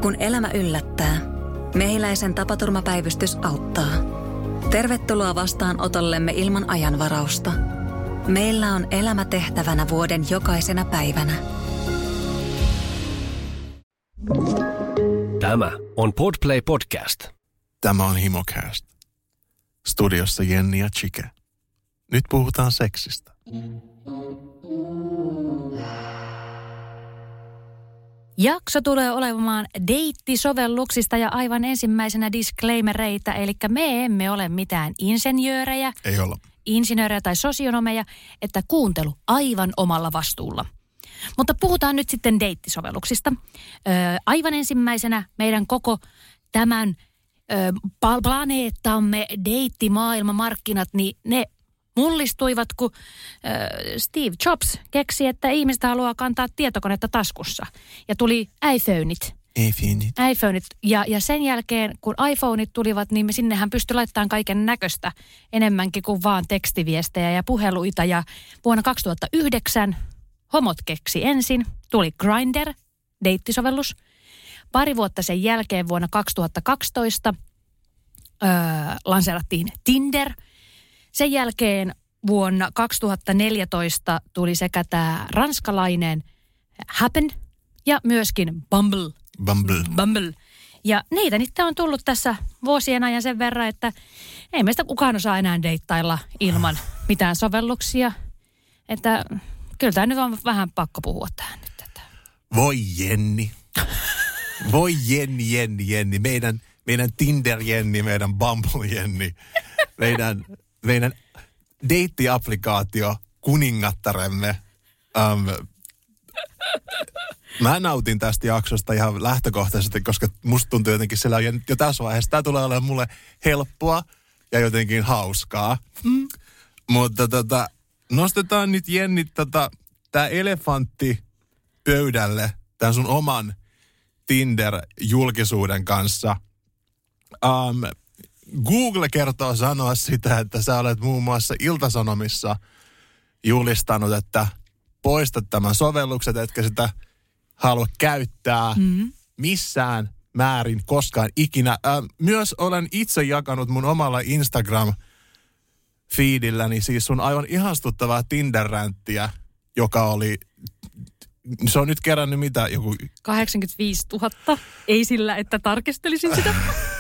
Kun elämä yllättää, Mehiläisen tapaturmapäivystys auttaa. Tervetuloa vastaanotollemme ilman ajanvarausta. Meillä on elämä tehtävänä vuoden jokaisena päivänä. Tämä on Podplay Podcast. Tämä on Himocast. Studiossa Jenni ja Chike. Nyt puhutaan seksistä. Jakso tulee olemaan deittisovelluksista ja aivan ensimmäisenä disclaimereita, eli me emme ole mitään insinöörejä. Ei olla. Insinöörejä tai sosionomeja, että kuuntelu aivan omalla vastuulla. Mutta puhutaan nyt sitten deittisovelluksista. Aivan ensimmäisenä meidän koko tämän planeettamme deittimaailmamarkkinat, niin ne mullistuivat, kun Steve Jobs keksi, että ihmiset haluaa kantaa tietokonetta taskussa. Ja tuli iPhoneit. Ja sen jälkeen, kun iPhoneit tulivat, niin sinnehän pystyi laittamaan kaiken näköistä enemmänkin kuin vaan tekstiviestejä ja puheluita. Ja vuonna 2009 homot keksi ensin. Tuli Grindr, deittisovellus. Pari vuotta sen jälkeen vuonna 2012 lanseerattiin Tinder. Sen jälkeen vuonna 2014 tuli sekä tämä ranskalainen Happen ja myöskin Bumble. Ja niitä on tullut tässä vuosien ajan sen verran, että ei meistä kukaan osaa enää deittailla ilman mitään sovelluksia. Että kyllä tämä nyt on vähän pakko puhua tähän nyt. Että. Voi Jenni. Voi Jenni. Meidän Tinder-Jenni, meidän Bumble-Jenni. Meidän deittiaplikaatio kuningattaremme. Mä nautin tästä jaksosta ihan lähtökohtaisesti, koska musta tuntuu jotenkin siellä jo tässä vaiheessa. Tää tulee olemaan mulle helppoa ja jotenkin hauskaa. Mutta nostetaan nyt Jenni tää elefantti pöydälle tämän sun oman Tinder-julkisuuden kanssa. Google kertoo sanoa sitä, että sä olet muun muassa Ilta-Sanomissa julistanut, että poista tämän sovellukset, etkä sitä halua käyttää missään määrin koskaan ikinä. Myös olen itse jakanut mun omalla Instagram-feedilläni siis sun aivan ihastuttavaa Tinder-ränttiä, joka oli, se on nyt kerännyt mitä joku 85 000. Ei sillä, että tarkistelisin sitä.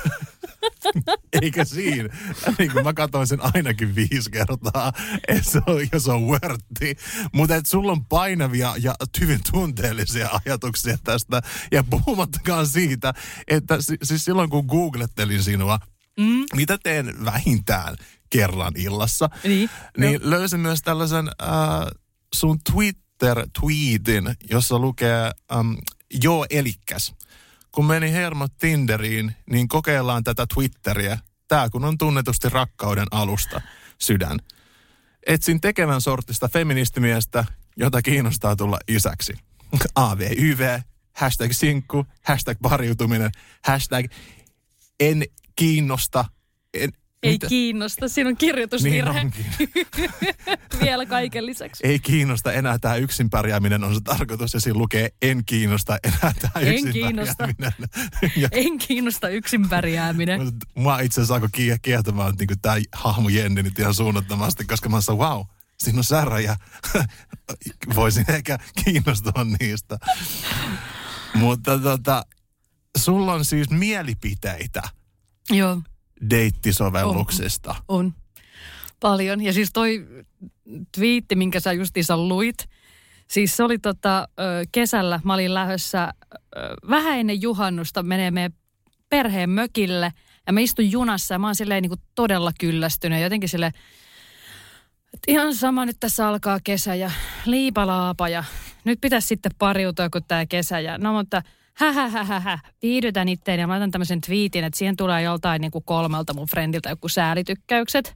Eikä siinä. Niin kuin mä katsoin sen ainakin 5 kertaa, että se on worthy. Mutta että sulla on painavia ja hyvin tunteellisia ajatuksia tästä. Ja puhumattakaan siitä, että siis silloin kun googlettelin sinua, mitä teen vähintään kerran illassa, niin löysin myös tällaisen sun Twitter-tweetin, jossa lukee joo elikkäs. Kun meni hermot Tinderiin, niin kokeillaan tätä Twitteriä. Tää kun on tunnetusti rakkauden alusta, sydän. Etsin tekevän sortista feministimiestä, jota kiinnostaa tulla isäksi. AVYV, hashtag sinkku, hashtag pariutuminen, hashtag en kiinnosta. Ei kiinnosta, siinä on kirjoitusvirhe. Niin vielä kaiken lisäksi. Ei kiinnosta enää tämä yksin pärjääminen on se tarkoitus, ja siinä lukee en kiinnosta enää tämä yksin pärjääminen. En kiinnosta yksin pärjääminen. Mua itse asiassa alkoi kiehtomaan niin tämä hahmo Jenni nyt ihan suunnattomasti, koska mä sanoin, wow, siinä on särä ja voisin ehkä kiinnostua niistä. Mutta sulla on siis mielipiteitä. Joo. Deittisovelluksesta. On. Paljon. Ja siis toi twiitti, minkä sä justiinsa luit, siis se oli kesällä, mä olin lähdössä vähän ennen juhannusta menee meidän perheen mökille, ja mä istun junassa, ja mä oon silleen niin kuin todella kyllästynyt, jotenkin silleen, että ihan sama, nyt tässä alkaa kesä, ja liipalaapa, ja nyt pitäisi sitten pariutua, kun tää kesä, ja no mutta viihdytän itteen ja mä laitan tämmöisen twiitin, että siihen tulee joltain niin kuin 3 mun friendiltä joku säälitykkäykset.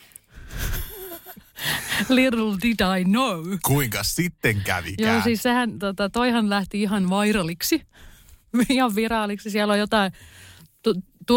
Little did I know. Kuinka sitten kävikään? Joo, siis sehän, toihan lähti ihan viraliksi. Ihan viraaliksi. Siellä on jotain,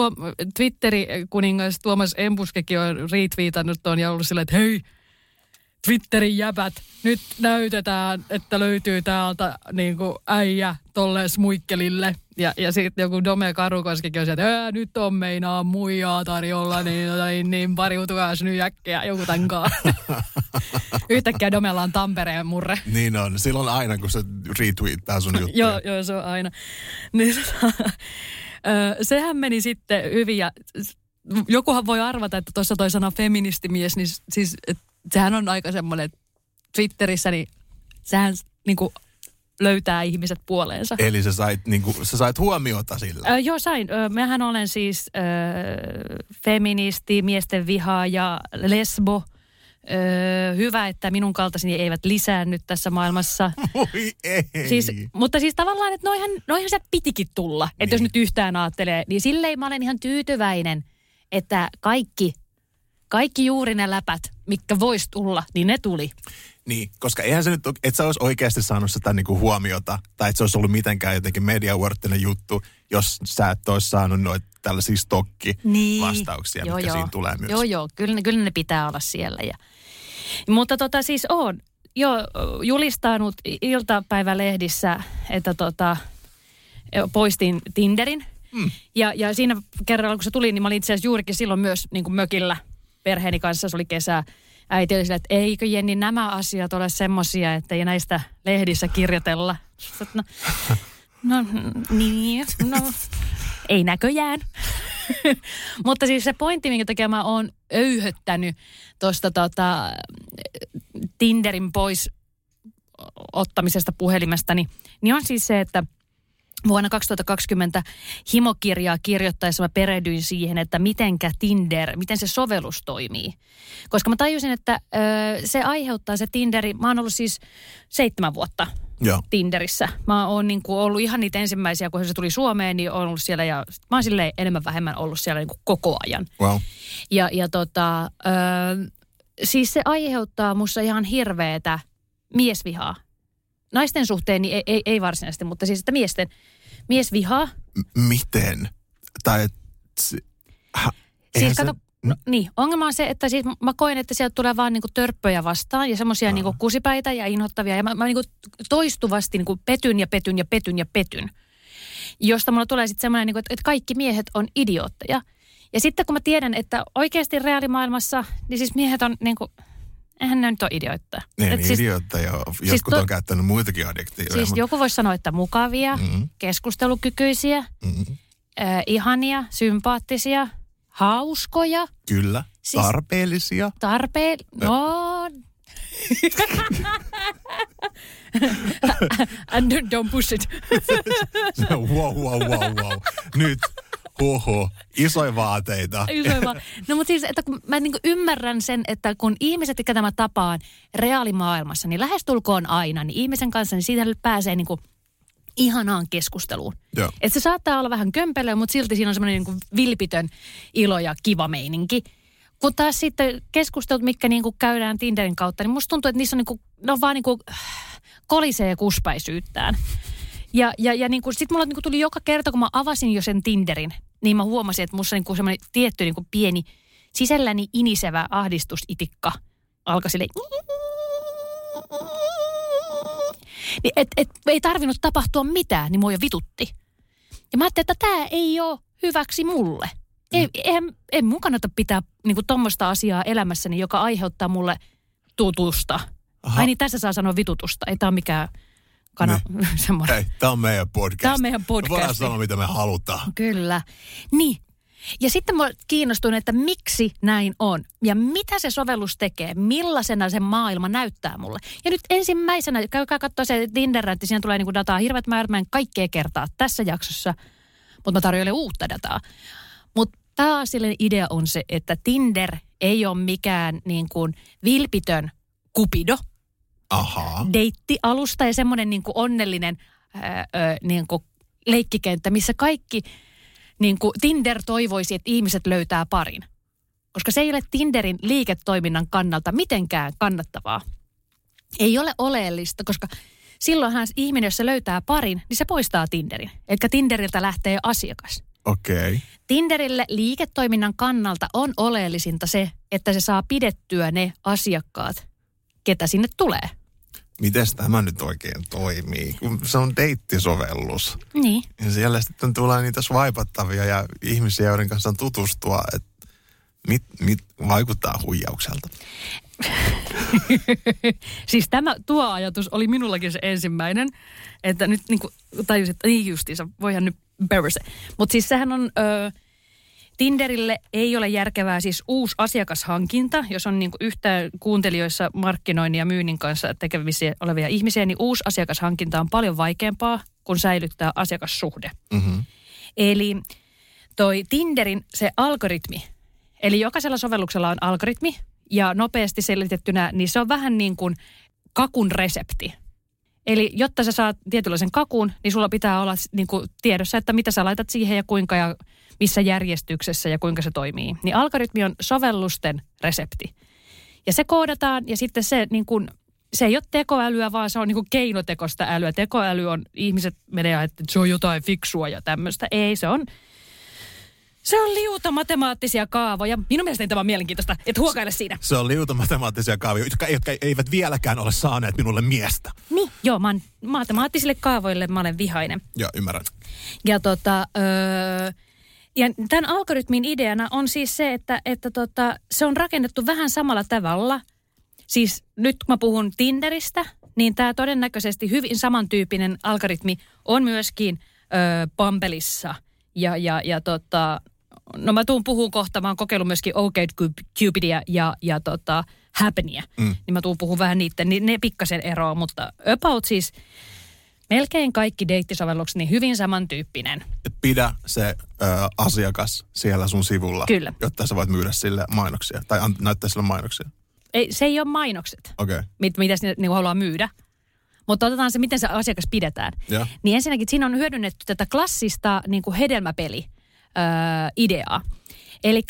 Twitteri-kuningas Tuomas Embuskekin on retweetannut tuon ja ollut silleen, että hei, Twitterin jäbät, nyt näytetään, että löytyy täältä niinku äijä tolleen smuikkelille. Ja sitten joku Dome Karukoskikin on se, että nyt on meinaa muijaa tarjolla, niin pariutukaas nyt äkkiä joku tankaa. Yhtäkkiä Domella on Tampereen murre. Niin on. Silloin aina, kun se retweettaa sun juttuja. Joo, se on aina. Niin, sehän meni sitten hyvin ja jokuhan voi arvata, että tuossa toi sana feministimies, niin siis sehän on aika semmoinen Twitterissä, niin sehän niinku löytää ihmiset puoleensa. Eli sä sait huomiota sillä? Joo, sain. Mähän olen siis feministi, miesten vihaaja, lesbo. Hyvä, että minun kaltaiseni eivät lisäänny tässä maailmassa. Oi ei. Mutta siis tavallaan, että noihan se pitikin tulla. Niin. Että jos nyt yhtään ajattelee, niin silleen mä olen ihan tyytyväinen, että kaikki juuri ne läpät, mitkä vois tulla, niin ne tuli. Niin, koska eihän se nyt, et sä olisi oikeasti saanut sitä niinku huomiota, tai että se olisi ollut mitenkään jotenkin mediaworttinen juttu, jos sä et olisi saanut noita tällaisia stokki-vastauksia, niin, mitkä siinä tulee myös. Joo, kyllä ne pitää olla siellä. Mutta siis on jo julistanut iltapäivälehdissä, että poistin Tinderin. Ja siinä kerralla, kun se tuli, niin mä olin itse asiassa juurikin silloin myös niin kuin mökillä perheeni kanssa, se oli kesä. Äiti oli sillä, että eikö Jenni nämä asiat ole semmosia, että ei näistä lehdissä kirjoitella. No, ei näköjään. Mutta siis se pointti, minkä takia mä oon öyhöttänyt tuosta Tinderin pois ottamisesta puhelimesta, niin on siis se, että vuonna 2020 himokirjaa kirjoittaessa mä perehdyin siihen, että miten se sovellus toimii. Koska mä tajusin, että se aiheuttaa se Tinderi, mä oon ollut siis 7 vuotta Tinderissä. Mä oon ollut ihan niitä ensimmäisiä, kun se tuli Suomeen, niin oon ollut siellä ja mä oon silleen enemmän vähemmän ollut siellä koko ajan. Wow. Siis se aiheuttaa musta ihan hirveetä miesvihaa. Naisten suhteen niin ei varsinaisesti, mutta siis että miesvihaa. Miten? Tai siis kato, niin, ongelma on se, että siis mä koen, että sieltä tulee vaan niinku törppöjä vastaan ja semmoisia niinku kusipäitä ja inhottavia. Ja mä niinku toistuvasti niinku petyn. Josta mulla tulee sitten semmoinen, niinku, että kaikki miehet on idiootteja. Ja sitten kun mä tiedän, että oikeasti reaalimaailmassa, niin siis miehet on niinku... Eihän ne nyt ole idioitteja. Niin, idiootteja. Jotkut on käyttänyt muitakin adjektiiveja. Siis joku voisi sanoa, että mukavia, keskustelukykyisiä, ihania, sympaattisia, hauskoja. Kyllä, siis tarpeellisia. No... And don't push it. Wow. Nyt. Oho, isoja vaateita. No mutta siis, että kun mä niinku ymmärrän sen, että kun ihmiset, jotka mä tapaan reaalimaailmassa, niin lähestulkoon aina, niin ihmisen kanssa, niin siitä pääsee niinku ihanaan keskusteluun. Että se saattaa olla vähän kömpelöä, mutta silti siinä on semmoinen niinku vilpitön ilo ja kiva meininki. Kun taas sitten keskustelut, mitkä niinku käydään Tinderin kautta, niin musta tuntuu, että niissä on niinku, ne on vaan niinku kolisee kuspäisyyttään. Ja niinku, sit mulla niinku tuli joka kerta, kun mä avasin jo sen Tinderin, niin mä huomasin, että musta niinku semmoinen tietty niinku pieni sisälläni inisevä ahdistusitikka alkoi silleen. Niin et ei tarvinnut tapahtua mitään, niin mua jo vitutti. Ja mä ajattelin, että tää ei ole hyväksi mulle. Ei mun kannata pitää niinku tommoista asiaa elämässäni, joka aiheuttaa mulle tutusta. Ai niin, tässä saa sanoa vitutusta. Ei tää ole mikään... Hei, tämä on meidän podcast. Tämä on meidän podcast. Me voidaan sanoa, mitä me halutaan. Kyllä. Niin. Ja sitten mä kiinnostuin, että miksi näin on. Ja mitä se sovellus tekee. Millaisena se maailma näyttää mulle. Ja nyt ensimmäisenä, käykää katsoa se Tinder-rätti. Siinä tulee niinku dataa hirveät määrät. Mä en kaikkea kertaa tässä jaksossa. Mutta mä tarjoilen uutta dataa. Mutta pääasiallinen idea on se, että Tinder ei ole mikään niin kuin vilpitön kupido. Deittialusta ja semmoinen niin kuin onnellinen niin kuin leikkikenttä, missä kaikki niin kuin Tinder toivoisi, että ihmiset löytää parin. Koska se ei ole Tinderin liiketoiminnan kannalta mitenkään kannattavaa. Ei ole oleellista, koska silloinhan ihminen, jos se löytää parin, niin se poistaa Tinderin. Eli Tinderiltä lähtee asiakas. Okei. Tinderille liiketoiminnan kannalta on oleellisinta se, että se saa pidettyä ne asiakkaat ketä sinne tulee. Mites tämä nyt oikein toimii? Kun se on deittisovellus. Niin. Ja siellä sitten tulee niitä swipattavia ja ihmisiä, joiden kanssa on tutustua, että vaikuttaa huijaukselta. Siis tuo ajatus oli minullakin se ensimmäinen, että nyt niinku tajusin, että niin justiinsa, voihan nyt se. Mutta siis sehän on, Tinderille ei ole järkevää siis uusi asiakashankinta, jos on niinku yhtään kuuntelijoissa markkinoinnin ja myynnin kanssa tekevissä olevia ihmisiä, niin uusi asiakashankinta on paljon vaikeampaa kuin säilyttää asiakassuhde. Mm-hmm. Eli toi Tinderin se algoritmi, eli jokaisella sovelluksella on algoritmi, ja nopeasti selitettynä, niin se on vähän niin kuin kakun resepti. Eli jotta sä saat tietynlaisen kakun, niin sulla pitää olla niin kuin tiedossa, että mitä sä laitat siihen ja kuinka ja missä järjestyksessä ja kuinka se toimii. Niin algoritmi on sovellusten resepti. Ja se koodataan ja sitten se, niin kuin, se ei ole tekoälyä, vaan se on niin kuin keinotekoista älyä. Tekoäly on, ihmiset menee, että se on jotain fiksua ja tämmöistä. Ei, se on liuta matemaattisia kaavoja. Minun mielestäni tämä on mielenkiintoista, että huokaile siinä. Se on liuta matemaattisia kaavoja, jotka eivät vieläkään ole saaneet minulle miestä. Niin, joo, matemaattisille kaavoille mä olen vihainen. Joo, ymmärrän. Ja ja tämän algoritmin ideana on siis se, että se on rakennettu vähän samalla tavalla. Siis nyt kun mä puhun Tinderistä, niin tämä todennäköisesti hyvin samantyyppinen algoritmi on myöskin Bumbleissa no mä tuun puhumaan kohta, mä oon kokeillut myöskin OkCupidia ja Happenia. Niin mä tuun puhumaan vähän niitten, niin ne pikkasen eroa, mutta about siis melkein kaikki deittisovellukset niin hyvin samantyyppinen. Pidä se asiakas siellä sun sivulla, kyllä, jotta sä voit myydä sille mainoksia tai näyttää sille mainoksia. Ei, se ei ole mainokset, okay, mitä ne niin haluaa myydä. Mutta otetaan se, miten se asiakas pidetään. Ja. Niin ensinnäkin siinä on hyödynnetty tätä klassista niin kuin hedelmäpeli-ideaa. Eli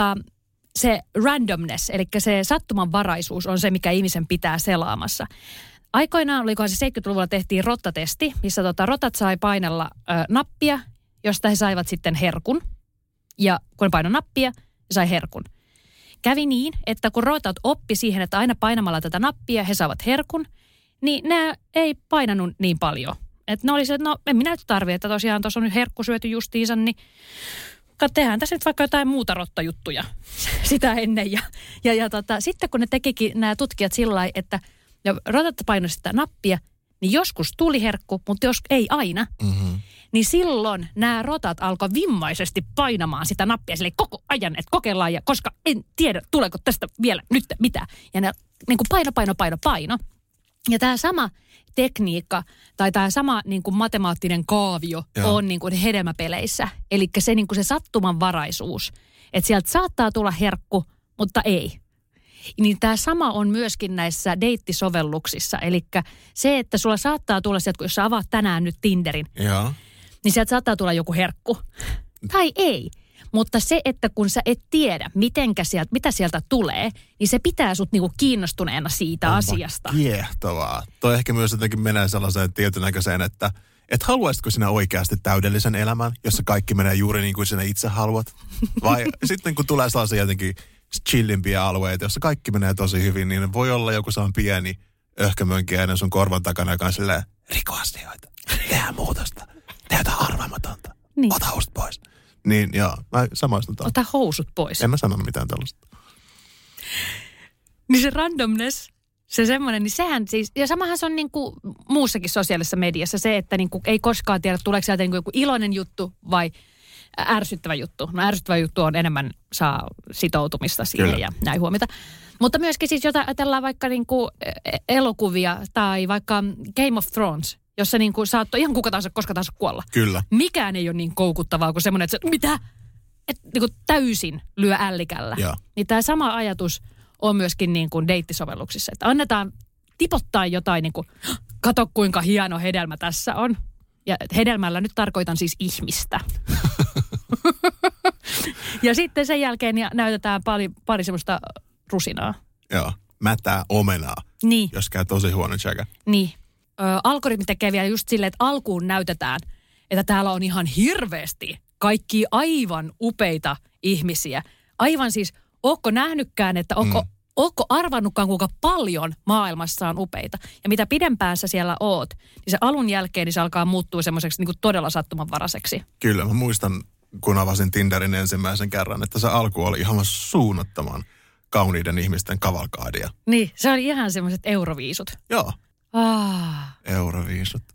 se randomness, eli se sattumanvaraisuus on se, mikä ihmisen pitää selaamassa. Aikoinaan, olikohan se 70-luvulla tehtiin rottatesti, missä rotat sai painella nappia, josta he saivat sitten herkun. Ja kun ne painoi nappia, he sai herkun. Kävi niin, että kun rotat oppi siihen, että aina painamalla tätä nappia he saavat herkun, niin nämä ei painanut niin paljon. Että ne oli se, että no en minä nyt tarvitse, että tosiaan tuossa on nyt herkku syöty justiinsa, niin tehdään tässä nyt vaikka jotain muuta rottajuttuja sitä ennen. Ja sitten kun ne tekikin nämä tutkijat sillä lailla, että rotat painoi sitä nappia, niin joskus tuli herkku, mutta jos ei aina, niin silloin nämä rotat alkoi vimmaisesti painamaan sitä nappia sille koko ajan, että kokeillaan, ja koska en tiedä, tuleeko tästä vielä nyt mitä. Ja ne niin kuin paino. Ja tämä sama tekniikka tai tämä sama niin kuin matemaattinen kaavio on niin kuin hedelmäpeleissä. Eli se, niin kuin se sattumanvaraisuus, että sieltä saattaa tulla herkku, mutta ei. Niin tämä sama on myöskin näissä deittisovelluksissa. Eli se, että sulla saattaa tulla sieltä, jos sä avaat tänään nyt Tinderin, niin sieltä saattaa tulla joku herkku. Tai ei. Mutta se, että kun sä et tiedä, mitä sieltä tulee, niin se pitää sut niinku kiinnostuneena siitä asiasta. Kiehtovaa. Toi ehkä myös jotenkin menee sellaiseen tietynäköiseen, että et haluaisitko sinä oikeasti täydellisen elämän, jossa kaikki menee juuri niin kuin sinä itse haluat? Vai sitten kun tulee sellaisia jotenkin chillimpiä alueita, jossa kaikki menee tosi hyvin, niin voi olla joku sellainen pieni öhkömönkiäinen sun korvan takana, joka on silleen, riko asioita, tehdään muutosta, tee jotain arvaamatonta, niin. Ota housut pois. Niin, joo, mä samaistun tuolla. Ota housut pois. En mä sano mitään tällaista. Niin se randomness, se semmoinen, niin sehän siis, ja samahan se on niin kuin muussakin sosiaalisessa mediassa se, että niin kuin ei koskaan tiedä, tuleeko sieltä niin kuin joku iloinen juttu vai ärsyttävä juttu. No ärsyttävä juttu on enemmän saa sitoutumista siihen. Kyllä. Ja näin huomiota. Mutta myöskin siis jotain ajatellaan vaikka niin kuin elokuvia tai vaikka Game of Thrones, jossa niin kuin saattoi ihan kuka tahansa, koska tahansa kuolla. Kyllä. Mikään ei ole niin koukuttavaa kuin semmoinen, että se, mitä? Että niin kuin täysin lyö ällikällä. Ja. Niin tämä sama ajatus on myöskin niin kuin deittisovelluksissa. Että annetaan tipottaa jotain niin kuin, kato kuinka hieno hedelmä tässä on. Ja hedelmällä nyt tarkoitan siis ihmistä. Ja sitten sen jälkeen näytetään pari semmoista rusinaa. Joo, mätää omenaa, niin. Jos käy tosi huono tsäkä. Niin. Algoritmi tekee vielä just silleen, että alkuun näytetään, että täällä on ihan hirveästi kaikki aivan upeita ihmisiä. Aivan siis, ootko nähnytkään, että ootko arvannutkaan, kuinka paljon maailmassa on upeita. Ja mitä pidempään sä siellä oot, niin se alun jälkeen niin se alkaa muuttua semmoiseksi niin kuin todella sattumanvaraiseksi. Kyllä, mä muistan, kun avasin Tinderin ensimmäisen kerran, että se alku oli ihan suunnattoman kauniiden ihmisten kavalkaadia. Niin, se oli ihan semmoiset euroviisut. Joo. Euroviisut.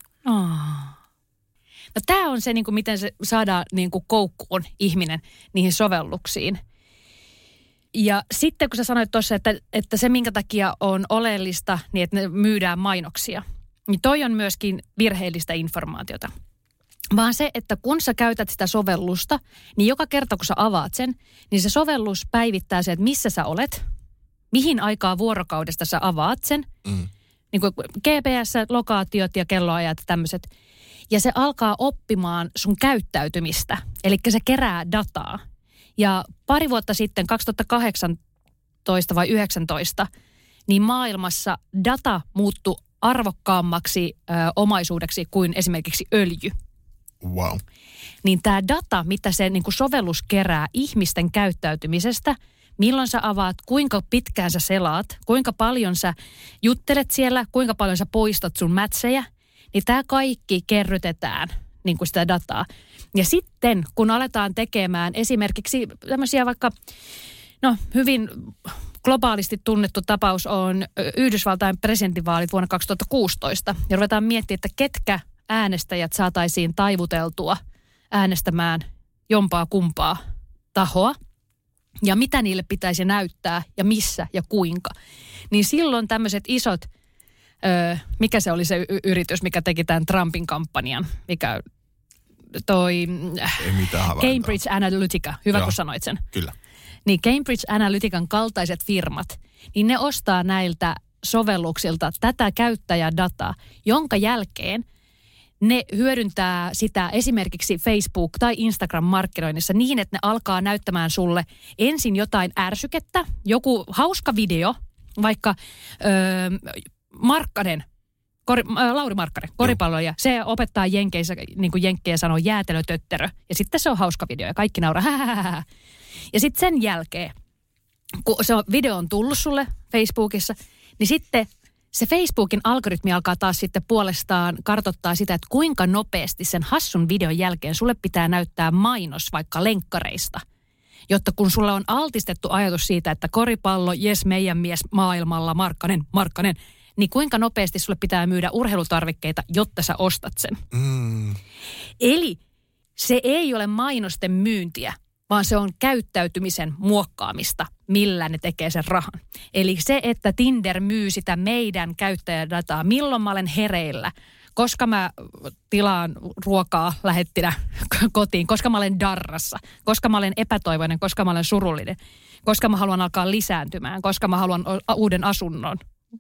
No tämä on se, niin kuin miten se saadaan niin kuin koukkuun ihminen niihin sovelluksiin. Ja sitten kun sä sanoit tuossa, että se minkä takia on oleellista, niin että ne myydään mainoksia, niin toi on myöskin virheellistä informaatiota. Vaan se, että kun sä käytät sitä sovellusta, niin joka kerta kun sä avaat sen, niin se sovellus päivittää se, että missä sä olet, mihin aikaa vuorokaudesta sä avaat sen, niin kuin GPS, lokaatiot ja kelloajat ja tämmöiset. Ja se alkaa oppimaan sun käyttäytymistä, eli se kerää dataa. Ja pari vuotta sitten, 2018 vai 2019, niin maailmassa data muuttui arvokkaammaksi omaisuudeksi kuin esimerkiksi öljy. Wow. Niin tämä data, mitä se niin kuin sovellus kerää ihmisten käyttäytymisestä, milloin sä avaat, kuinka pitkään sä selaat, kuinka paljon sä juttelet siellä, kuinka paljon sä poistat sun mätsejä, niin tämä kaikki kerrytetään niin kuin sitä dataa. Ja sitten, kun aletaan tekemään esimerkiksi tämmöisiä vaikka, hyvin globaalisti tunnettu tapaus on Yhdysvaltain presidentinvaalit vuonna 2016. Ja ruvetaan miettimään, että ketkä äänestäjät saataisiin taivuteltua äänestämään jompaa kumpaa tahoa. Ja mitä niille pitäisi näyttää ja missä ja kuinka. Niin silloin tämmöiset isot, mikä se oli se yritys, mikä teki tämän Trumpin kampanjan, mikä Cambridge Analytica, hyvä kun sanoit sen. Kyllä. Niin Cambridge Analytican kaltaiset firmat, niin ne ostaa näiltä sovelluksilta tätä käyttäjädataa, jonka jälkeen ne hyödyntää sitä esimerkiksi Facebook- tai Instagram-markkinoinnissa niin, että ne alkaa näyttämään sulle ensin jotain ärsykettä, joku hauska video, vaikka Lauri Markkanen, koripalloilija, se opettaa jenkeissä, niin kuin jenkkejä sanoo, jäätelötötterö. Ja sitten se on hauska video ja kaikki nauraa. Ja sitten sen jälkeen, kun se video on tullut sulle Facebookissa, niin sitten se Facebookin algoritmi alkaa taas sitten puolestaan kartoittaa sitä, että kuinka nopeasti sen hassun videon jälkeen sulle pitää näyttää mainos vaikka lenkkareista. Jotta kun sulla on altistettu ajatus siitä, että koripallo, jes meidän mies maailmalla, Markkanen, niin kuinka nopeasti sulle pitää myydä urheilutarvikkeita, jotta sä ostat sen. Eli se ei ole mainosten myyntiä, vaan se on käyttäytymisen muokkaamista, millä ne tekee sen rahan. Eli se, että Tinder myy sitä meidän käyttäjädataa, milloin mä olen hereillä, koska mä tilaan ruokaa lähettinä kotiin, koska mä olen darrassa, koska mä olen epätoivoinen, koska mä olen surullinen, koska mä haluan alkaa lisääntymään, koska mä haluan uuden asunnon,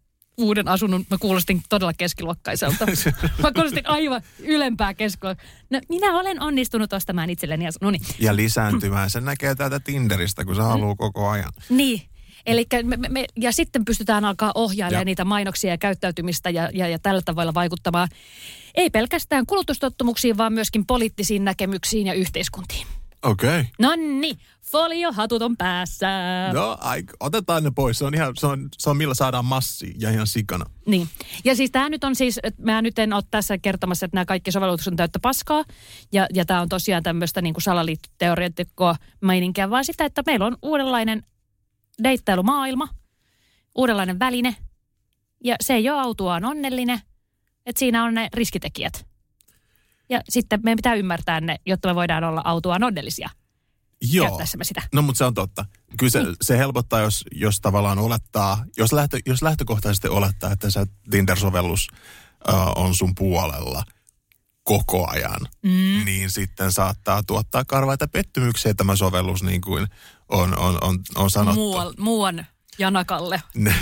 mä kuulostin todella keskiluokkaiselta. Mä kuulostin aivan ylempää keskiluokkaa. No, minä olen onnistunut ostamaan itselleni asunnon. Noniin. Ja lisääntymään, sen näkee täältä Tinderistä, kun se haluaa koko ajan. Niin, eli ja sitten pystytään alkaa ohjailemaan niitä mainoksia ja käyttäytymistä ja tällä tavalla vaikuttamaan ei pelkästään kulutustottumuksiin, vaan myöskin poliittisiin näkemyksiin ja yhteiskuntiin. Okei. Nonni, foliohatut on päässä. No, otetaan ne pois. Se on millä saadaan massia ja ihan sikana. Niin. Ja siis tämä nyt on siis, että mä nyt en ole tässä kertomassa, että nämä kaikki sovellukset on täyttä paskaa. Ja tämä on tosiaan tämmöistä niin kuin salaliittoteoreetikkoa meininkiä, vaan sitä, että meillä on uudenlainen deittailumaailma, uudenlainen väline. Ja se ei ole autuaan onnellinen, että siinä on ne riskitekijät. Ja sitten meidän pitää ymmärtää ne, jotta me voidaan olla autuaan onnellisia. Joo. Käyttäessämme sitä. No, mutta se on totta. Kyllä se helpottaa, jos tavallaan olettaa, jos lähtökohtaisesti olettaa, että se Tinder-sovellus on sun puolella koko ajan, niin sitten saattaa tuottaa karvaita pettymyksiä tämä sovellus, niin kuin on sanottu. Muuan Janakalle.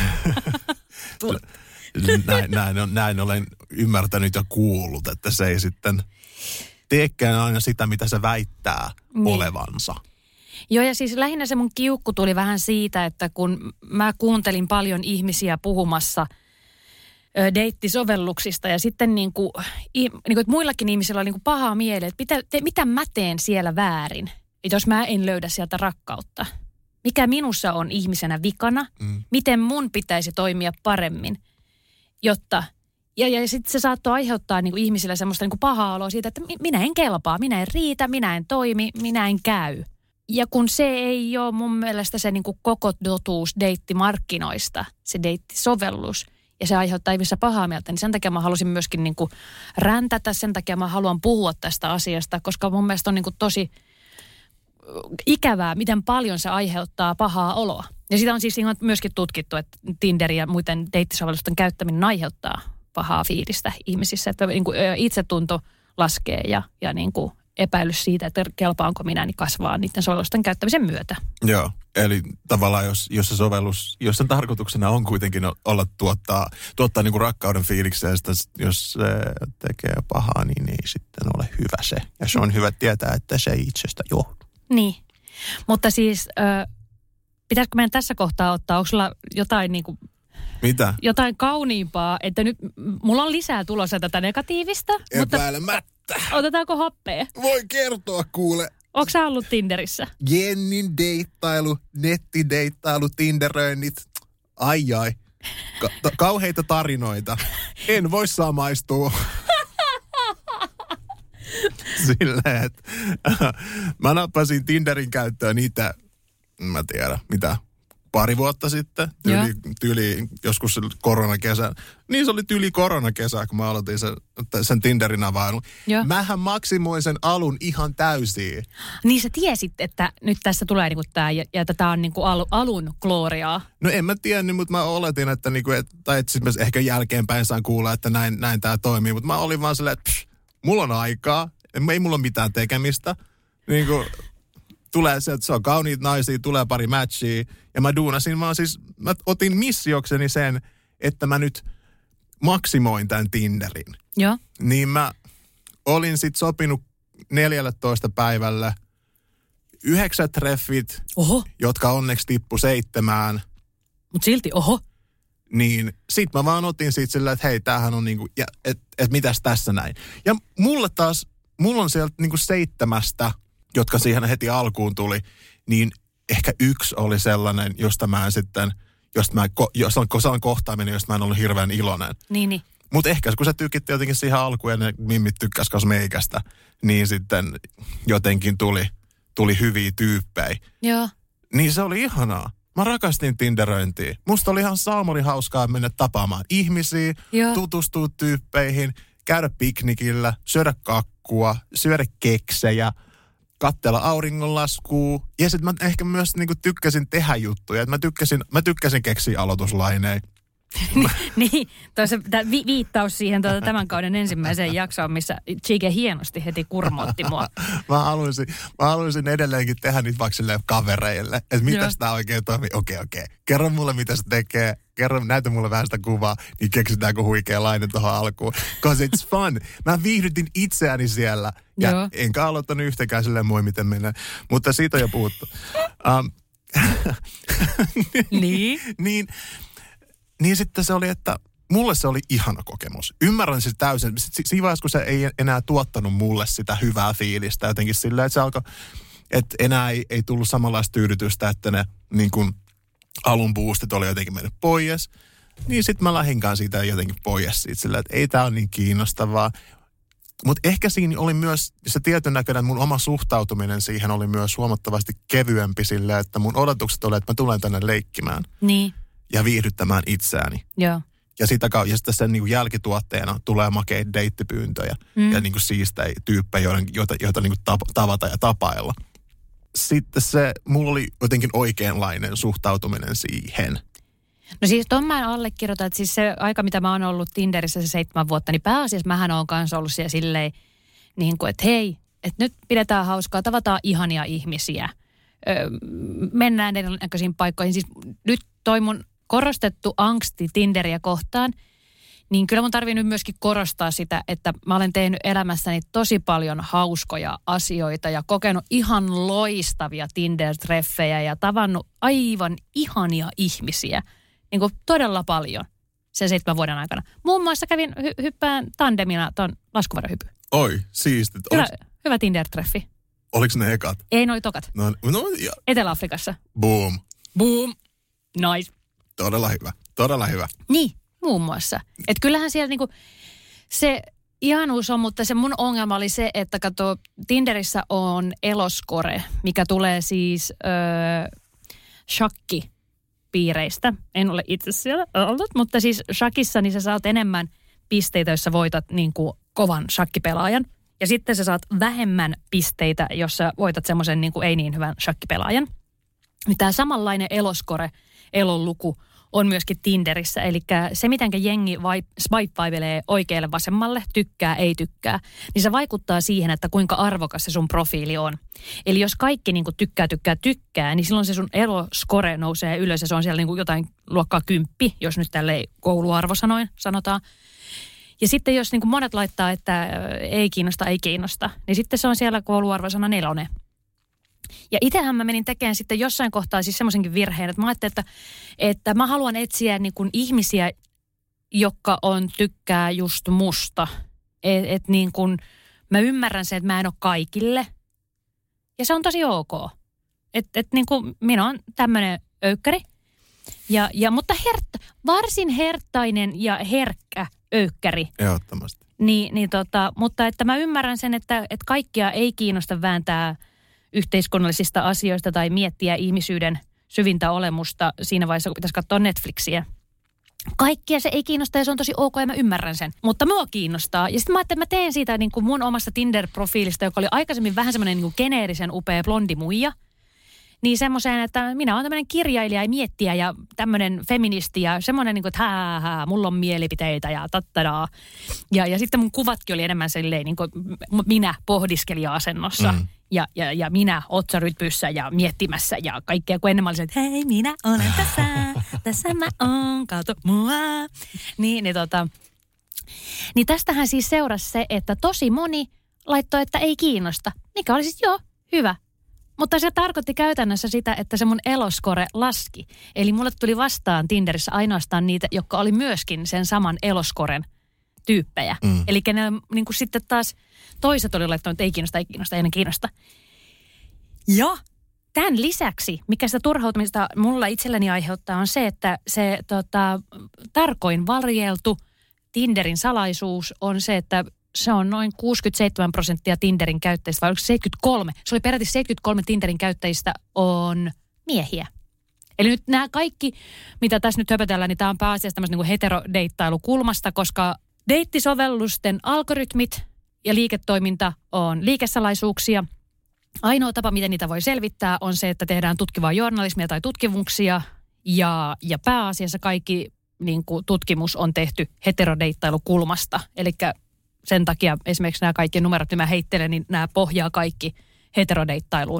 Näin olen ymmärtänyt ja kuullut, että se ei sitten teekään aina sitä, mitä se väittää olevansa. Joo, ja siis lähinnä se mun kiukku tuli vähän siitä, että kun mä kuuntelin paljon ihmisiä puhumassa deittisovelluksista ja sitten niin kuin, että muillakin ihmisillä oli niin kuin pahaa mieleen, että mitä mä teen siellä väärin, että jos mä en löydä sieltä rakkautta. mikä minussa on ihmisenä vikana, miten mun pitäisi toimia paremmin, jotta... Ja sitten se saattoi aiheuttaa niin kuin ihmisille semmoista niin kuin pahaa oloa siitä, että minä en kelpaa, minä en riitä, minä en toimi, minä en käy. Ja kun se ei ole mun mielestä se niin kuin koko totuus deittimarkkinoista, se deittisovellus, ja se aiheuttaa ihmisissä pahaa mieltä, niin sen takia mä halusin myöskin niin kuin räntätä, sen takia mä haluan puhua tästä asiasta, koska mun mielestä on niin kuin tosi ikävää, miten paljon se aiheuttaa pahaa oloa. Ja sitä on siis ihan myöskin tutkittu, että Tinderin ja muiden deittisovellusten käyttäminen aiheuttaa pahaa fiilistä ihmisissä, että niin kuin itsetunto laskee ja niin kuin epäilys siitä, että kelpaanko minä, niin kasvaa niiden sovellusten käyttämisen myötä. Joo, eli tavallaan jos se sovellus, jos sen tarkoituksena on kuitenkin olla tuottaa niin kuin rakkauden fiiliksiä, ja jos se tekee pahaa, niin ei sitten ole hyvä se. Ja se on hyvä tietää, että se ei itsestä johdu. Niin, mutta siis pitäisikö meidän tässä kohtaa ottaa, onko sulla jotain niin kuin mitä? Jotain kauniimpaa, että nyt mulla on lisää tulossa tätä negatiivista. Epäilemättä. Mutta otetaanko happea? Voi kertoa, kuule. Onko sä ollut Tinderissä? Jennin deittailu, nettideittailu, tinderöinnit. Ai. Kauheita tarinoita. En voi samaistua. Silleen, että mä nappasin Tinderin käyttöön niitä, mä tiedän, mitä... pari vuotta sitten, tyyli joskus koronakesä. Niin se oli tyyli koronakesä, kun mä aloitin sen Tinderin availun. Mähän maksimoin sen alun ihan täysiin. Niin sä tiesit, että nyt tässä tulee niinku tää ja että tää on niinku alun gloriaa. No en mä tiennyt, mutta mä oletin, että niinku, tai et siis ehkä jälkeenpäin saan kuulla, että näin tää toimii. Mutta mä olin vaan silleen, että mulla on aikaa, ei mulla ole mitään tekemistä. Niinku... Tulee se, että se on kauniit naisia, tulee pari matchia. Ja mä duunasin mä otin missiokseni sen, että mä nyt maksimoin tämän Tinderin. Joo. Niin mä olin sit sopinut 14 päivällä 9 treffit, jotka onneksi tippu 7. Mut silti, Niin sit mä vaan otin siitä sillä, että hei, tämähän on niinku, että mitäs tässä näin. Ja mulla on sieltä niinku 7, jotka siihen heti alkuun tuli, niin ehkä 1 oli sellainen, josta mä en sitten, jos on kohtaaminen, josta mä en ollut hirveän iloinen. Niin. Mutta ehkä kun sä tykitti jotenkin siihen alkuun ja ne mimmit tykkäs meikästä, niin sitten jotenkin tuli hyviä tyyppejä. Joo. Niin se oli ihanaa. Mä rakastin tinderöintiä. Musta oli ihan saamari hauskaa mennä tapaamaan ihmisiä, tutustua tyyppeihin, käydä piknikillä, syödä kakkua, syödä keksejä, katsella auringonlaskua. Ja sitten mä ehkä myös niinku tykkäsin tehdä juttuja. Mä tykkäsin keksiä aloituslaineja. Niin, viittaus siihen tämän kauden ensimmäiseen jaksoon, missä Chike hienosti heti kurmootti mua. Mä haluaisin edelleenkin tehdä niitä vaikka kavereille. Että mitäs tää oikein toimii. Okei. Kerro mulle, mitä se tekee. Näytä mulle vähän sitä kuvaa, niin keksitäänkö huikea laine tuohon alkuun. Cause it's fun. Mä viihdytin itseäni siellä. Ja enkä aloittanut yhtäkään silleen moi miten menee. Mutta siitä on jo puhuttu. Niin sitten se oli, että mulle se oli ihana kokemus. Ymmärrän siis täysin. Siinä vaiheessa, kun se ei enää tuottanut mulle sitä hyvää fiilistä jotenkin silleen, että se alkoi, että enää ei tullut samanlaista tyydytystä, että ne niin kuin alun boostit oli jotenkin mennyt pois. Niin sitten mä lähdinkaan siitä jotenkin pois siitä silleen, että ei tää ole niin kiinnostavaa. Mutta ehkä siinä oli myös se tietyn näköinen, mun oma suhtautuminen siihen oli myös huomattavasti kevyempi silleen, että mun odotukset oli, että mä tulen tänne leikkimään. Niin. Ja viihdyttämään itseäni. Joo. Ja sitten sen niin kuin jälkituotteena tulee makeita deittipyyntöjä ja niin kuin siistejä tyyppejä, joita niin kuin tavata ja tapailla. Sitten mulla oli jotenkin oikeanlainen suhtautuminen siihen. No siis ton mä allekirjoitan, että siis se aika, mitä mä oon ollut Tinderissä se 7 vuotta, niin pääasiassa mähän oon kanssa ollut siellä silleen, niin kuin, että hei, että nyt pidetään hauskaa, tavataan ihania ihmisiä. Mennään erinäköisiin paikkoihin. Siis nyt toi mun korostettu angsti Tinderiä kohtaan, niin kyllä mun tarvii nyt myöskin korostaa sitä, että mä olen tehnyt elämässäni tosi paljon hauskoja asioita ja kokenut ihan loistavia Tinder-treffejä ja tavannut aivan ihania ihmisiä. Niin kuin todella paljon sen 7 vuoden aikana. Muun muassa kävin hyppään tandemina ton laskuvarjohypyn. Oi, siistit. Hyvä Tinder-treffi. Oliko ne ekat? Ei, ne oli tokat. No ja. Etelä-Afrikassa. Boom. Nice. Todella hyvä. Niin, muun muassa. Että kyllähän siellä niinku se ihanuus on, mutta se mun ongelma oli se, että kato, Tinderissä on eloskore, mikä tulee siis shakkipiireistä. En ole itse siellä ollut, mutta siis shakissa niin sä saat enemmän pisteitä, jos sä voitat niinku kovan shakkipelaajan. Ja sitten sä saat vähemmän pisteitä, jos sä voitat semmoisen niinku ei niin hyvän shakkipelaajan. Tämä samanlainen eloskore, elonluku on myöskin Tinderissä. Eli se, mitenkä jengi swipe-vaivelee oikealle vasemmalle, tykkää, ei tykkää, niin se vaikuttaa siihen, että kuinka arvokas se sun profiili on. Eli jos kaikki niin kuin tykkää, niin silloin se sun eloskore nousee ylös ja se on siellä niin kuin jotain luokkaa 10, jos nyt tälleen kouluarvosanoin sanotaan. Ja sitten jos niin kuin monet laittaa, että ei kiinnosta, niin sitten se on siellä kouluarvosana 4. Ja itsehän mä menin tekemään sitten jossain kohtaa siis semmoisenkin virheen, että mä ajattelin, että mä haluan etsiä niin kuin ihmisiä, jotka tykkää just musta. Että niin kuin mä ymmärrän sen, että mä en ole kaikille. Ja se on tosi ok. Että niin kuin minä olen tämmöinen öykkäri. Mutta varsin herttainen ja herkkä öykkäri. Ehdottomasti. Mutta että mä ymmärrän sen, että kaikkia ei kiinnosta vääntää yhteiskunnallisista asioista tai miettiä ihmisyyden syvintä olemusta siinä vaiheessa, kun pitäisi katsoa Netflixiä. Kaikkia se ei kiinnosta ja se on tosi ok ja mä ymmärrän sen. Mutta mua kiinnostaa. Ja sitten mä ajattelin, että mä teen siitä niin kuin mun omasta Tinder-profiilista, joka oli aikaisemmin vähän semmoinen niin kuin geneerisen upea blondi muija. Niin semmoiseen, että minä olen tämmöinen kirjailija ja miettiä ja tämmöinen feministi ja semmoinen, niin kuin, että mulla on mielipiteitä ja tattadaa. Ja sitten mun kuvatkin oli enemmän silleen, niin kuin minä pohdiskelija-asennossa ja minä otsarytpyssä ja miettimässä ja kaikkea. Kun ennen mä olisin, että hei, minä olen tässä mä oon, kato mua. Niin tästähän siis seurasi se, että tosi moni laittoi, että ei kiinnosta. Mikä oli siis hyvä. Mutta se tarkoitti käytännössä sitä, että se mun eloskore laski. Eli mulle tuli vastaan Tinderissä ainoastaan niitä, jotka oli myöskin sen saman eloskoren tyyppejä. Eli ne niin kuin sitten taas toiset oli laittanut, että ei kiinnosta. Ja tämän lisäksi, mikä sitä turhautumista mulla itselleni aiheuttaa, on se, että se tarkoin varjeltu Tinderin salaisuus on se, että se on noin 67% Tinderin käyttäjistä, vai oliko 73? Se oli peräti 73 Tinderin käyttäjistä on miehiä. Eli nyt nämä kaikki, mitä tässä nyt höpötellään, niin tämä on pääasiassa tämmöistä niin heterodeittailukulmasta, koska deittisovellusten algoritmit ja liiketoiminta on liikesalaisuuksia. Ainoa tapa, miten niitä voi selvittää, on se, että tehdään tutkivaa journalismia tai tutkimuksia, ja pääasiassa kaikki niin kuin tutkimus on tehty heterodeittailukulmasta. Eli sen takia esimerkiksi nämä kaikki numerot, mitä mä heittelen, niin nämä pohjaa kaikki heterodeittailuun.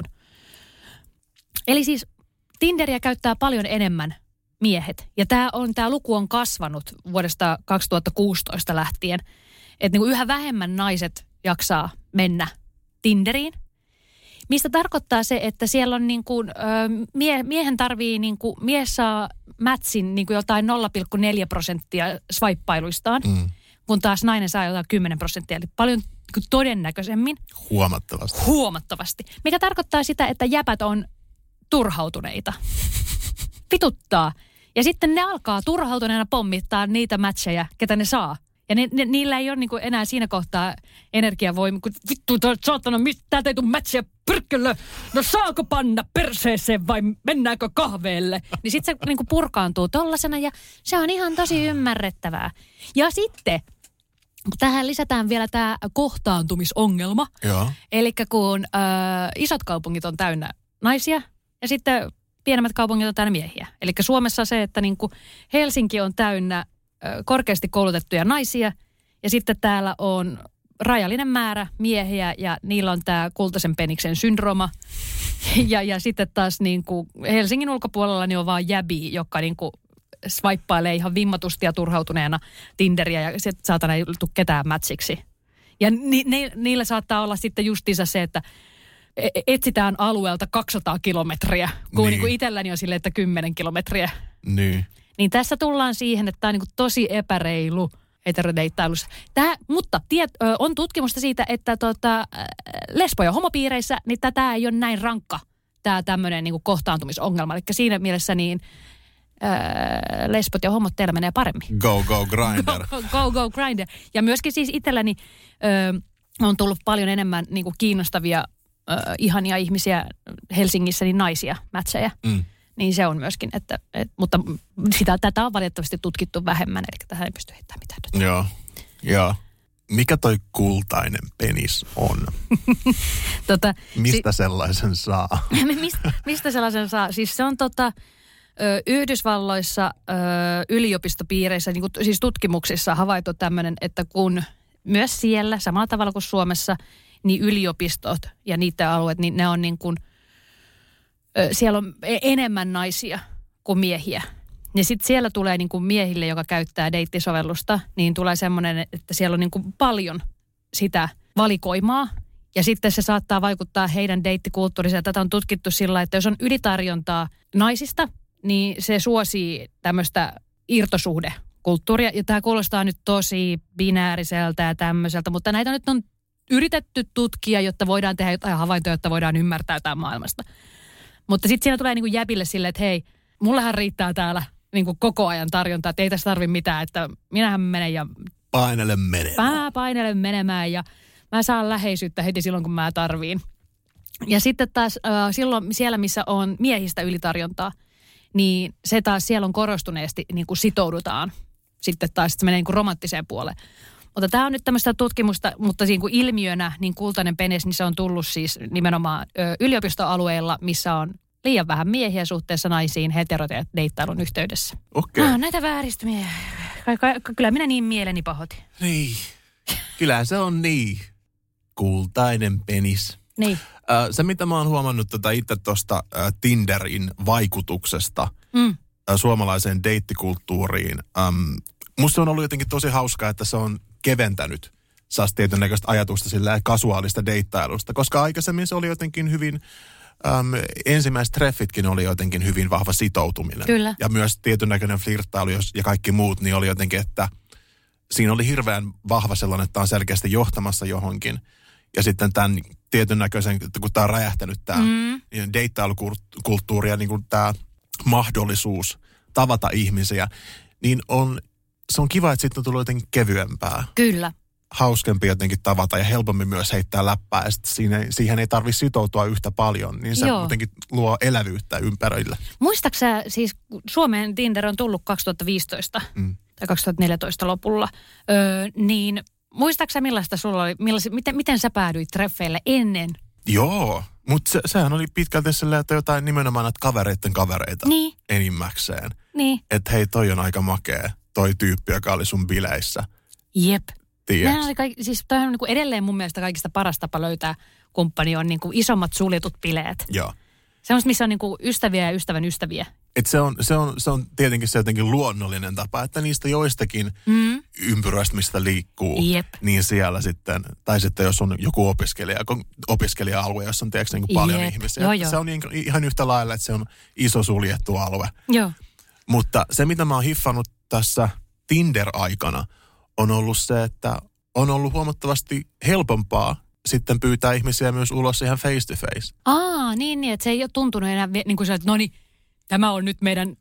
Eli siis Tinderiä käyttää paljon enemmän miehet. Ja tämä luku on kasvanut vuodesta 2016 lähtien. Että niin yhä vähemmän naiset jaksaa mennä Tinderiin. Mistä tarkoittaa se, että siellä on niin kuin, miehen tarvii, niin kuin, mies saa matchin niin kuin jotain 0,4% swipeiluistaan. Kun taas nainen saa jotain 10%, eli paljon todennäköisemmin. Huomattavasti. Mikä tarkoittaa sitä, että jäpät on turhautuneita. Vituttaa. Ja sitten ne alkaa turhautuneena pommittaa niitä matcheja, ketä ne saa. Ja niillä ei ole niinku enää siinä kohtaa energiavoimia, kun vittu, saatana, täältä ei tule matcheja, pyrkkölö. No saako panna perseeseen vai mennäänkö kahveelle? Niin sitten se niinku purkaantuu tollasena ja se on ihan tosi ymmärrettävää. Ja sitten tähän lisätään vielä tämä kohtaantumisongelma. Eli kun isot kaupungit on täynnä naisia ja sitten pienemmät kaupungit on täynnä miehiä. Eli Suomessa se, että niinku Helsinki on täynnä korkeasti koulutettuja naisia ja sitten täällä on rajallinen määrä miehiä ja niillä on tämä kultaisen peniksen syndrooma. Ja sitten taas niinku Helsingin ulkopuolella niin on vaan jäbi, joka niinku swipeilee ihan vimmatusti ja turhautuneena Tinderiä ja sitten saatana ei tule ketään matchiksi. Ja niillä saattaa olla sitten justiinsa se, että etsitään alueelta 200 kilometriä, kun niin kuin itselläni on silleen, että 10 kilometriä. Niin Niin tässä tullaan siihen, että tämä on niin kuin tosi epäreilu heterodeittailussa. Mutta on tutkimusta siitä, että lesbo- ja homopiireissä, niin tätä ei ole näin rankka, tämä tämmöinen niin kuin kohtaantumisongelma. Eli siinä mielessä niin lesbot ja homot teillä menee paremmin. Go Grindr. Go Grindr. Ja myöskin siis itselläni on tullut paljon enemmän niin kuin kiinnostavia, ihania ihmisiä Helsingissä, niin naisia, mätsejä. Niin se on myöskin, mutta tätä on valitettavasti tutkittu vähemmän, eli tähän ei pysty heittämään mitään. Joo. Mikä toi kultainen penis on? Mistä sellaisen saa? Mistä sellaisen saa? Siis se on Yhdysvalloissa yliopistopiireissä, niin kuin, siis tutkimuksissa havaittu tämmöinen, että kun myös siellä, samalla tavalla kuin Suomessa, niin yliopistot ja niiden alueet, niin ne on niin kuin, siellä on enemmän naisia kuin miehiä. Ja sitten siellä tulee niin kuin miehille, joka käyttää deittisovellusta, niin tulee semmoinen, että siellä on niin kuin paljon sitä valikoimaa. Ja sitten se saattaa vaikuttaa heidän deittikulttuuriseen. Tätä on tutkittu sillä, että jos on ylitarjontaa naisista, niin se suosii tämmöistä irtosuhdekulttuuria. Ja tämä kuulostaa nyt tosi binääriseltä ja tämmöiseltä, mutta näitä nyt on yritetty tutkia, jotta voidaan tehdä jotain havaintoja, jotta voidaan ymmärtää jotain maailmasta. Mutta sitten siinä tulee niin kuin jäbille silleen, että hei, mullehan riittää täällä niin kuin koko ajan tarjontaa, että ei tässä tarvitse mitään, että minähän menen ja painelen menemään ja mä saan läheisyyttä heti silloin, kun mä tarviin. Ja sitten taas silloin siellä, missä on miehistä ylitarjontaa, niin se taas siellä on korostuneesti niin kuin sitoudutaan. Sitten taas se menee niin kuin romanttiseen puoleen. Mutta tämä on nyt tämmöistä tutkimusta, mutta niin kuin ilmiönä, niin kultainen penis, niin se on tullut siis nimenomaan yliopistoalueilla, missä on liian vähän miehiä suhteessa naisiin heterodeittailun yhteydessä. Okei. Näitä vääristymiä. Kyllä minä niin mieleni pahoitin. Niin. Kyllä se on niin. Kultainen penis. Niin. Se, mitä mä oon huomannut itse tuosta Tinderin vaikutuksesta suomalaiseen deittikulttuuriin, musta on ollut jotenkin tosi hauskaa, että se on keventänyt tietyn näköistä ajatusta sillä kasuaalista deittailusta, koska aikaisemmin se oli jotenkin hyvin, ensimmäiset treffitkin oli jotenkin hyvin vahva sitoutuminen. Kyllä. Ja myös tietyn näköinen flirttailu ja kaikki muut, niin oli jotenkin, että siinä oli hirveän vahva sellainen, että on selkeästi johtamassa johonkin. Ja sitten tämän tietyn näköisen, kun tämä on räjähtänyt tämä niin deittailukulttuuri ja niin kuin tämä mahdollisuus tavata ihmisiä, niin se on kiva, että sitten on tullut jotenkin kevyempää. Kyllä. Hauskempi jotenkin tavata ja helpommin myös heittää läppää. Ja siihen ei tarvitse sitoutua yhtä paljon, niin se jotenkin luo elävyyttä ympärillä. Muistatko sä, siis Suomeen Tinder on tullut 2015 tai 2014 lopulla, niin muistatko sä millaista sulla oli, miten sä päädyit treffeille ennen? Joo, mutta sehän oli pitkälti silleen, että jotain nimenomaan näitä kavereiden kavereita enimmäkseen. Niin. Että hei, toi on aika makea, toi tyyppi, joka oli sun bileissä. Jep. Tiedätkö? Siis toi on niin kuin edelleen mun mielestä kaikista paras tapa löytää kumppani on niin kuin isommat suljetut bileet. Joo. Semmoista, missä on niin kuin ystäviä ja ystävän ystäviä. Et se on tietenkin se jotenkin luonnollinen tapa, että niistä joistakin ympyröistä, mistä liikkuu, niin siellä sitten, tai sitten jos on joku opiskelija-alue, jossa on tiedätkö, niin paljon ihmisiä. Joo. Se on niin, ihan yhtä lailla, että se on iso suljettu alue. Joo. Mutta se, mitä mä oon hiffannut tässä Tinder-aikana, on ollut se, että on ollut huomattavasti helpompaa sitten pyytää ihmisiä myös ulos ihan face to face. Niin, että se ei ole tuntunut enää niin kuin se, että no niin, tämä on nyt meidän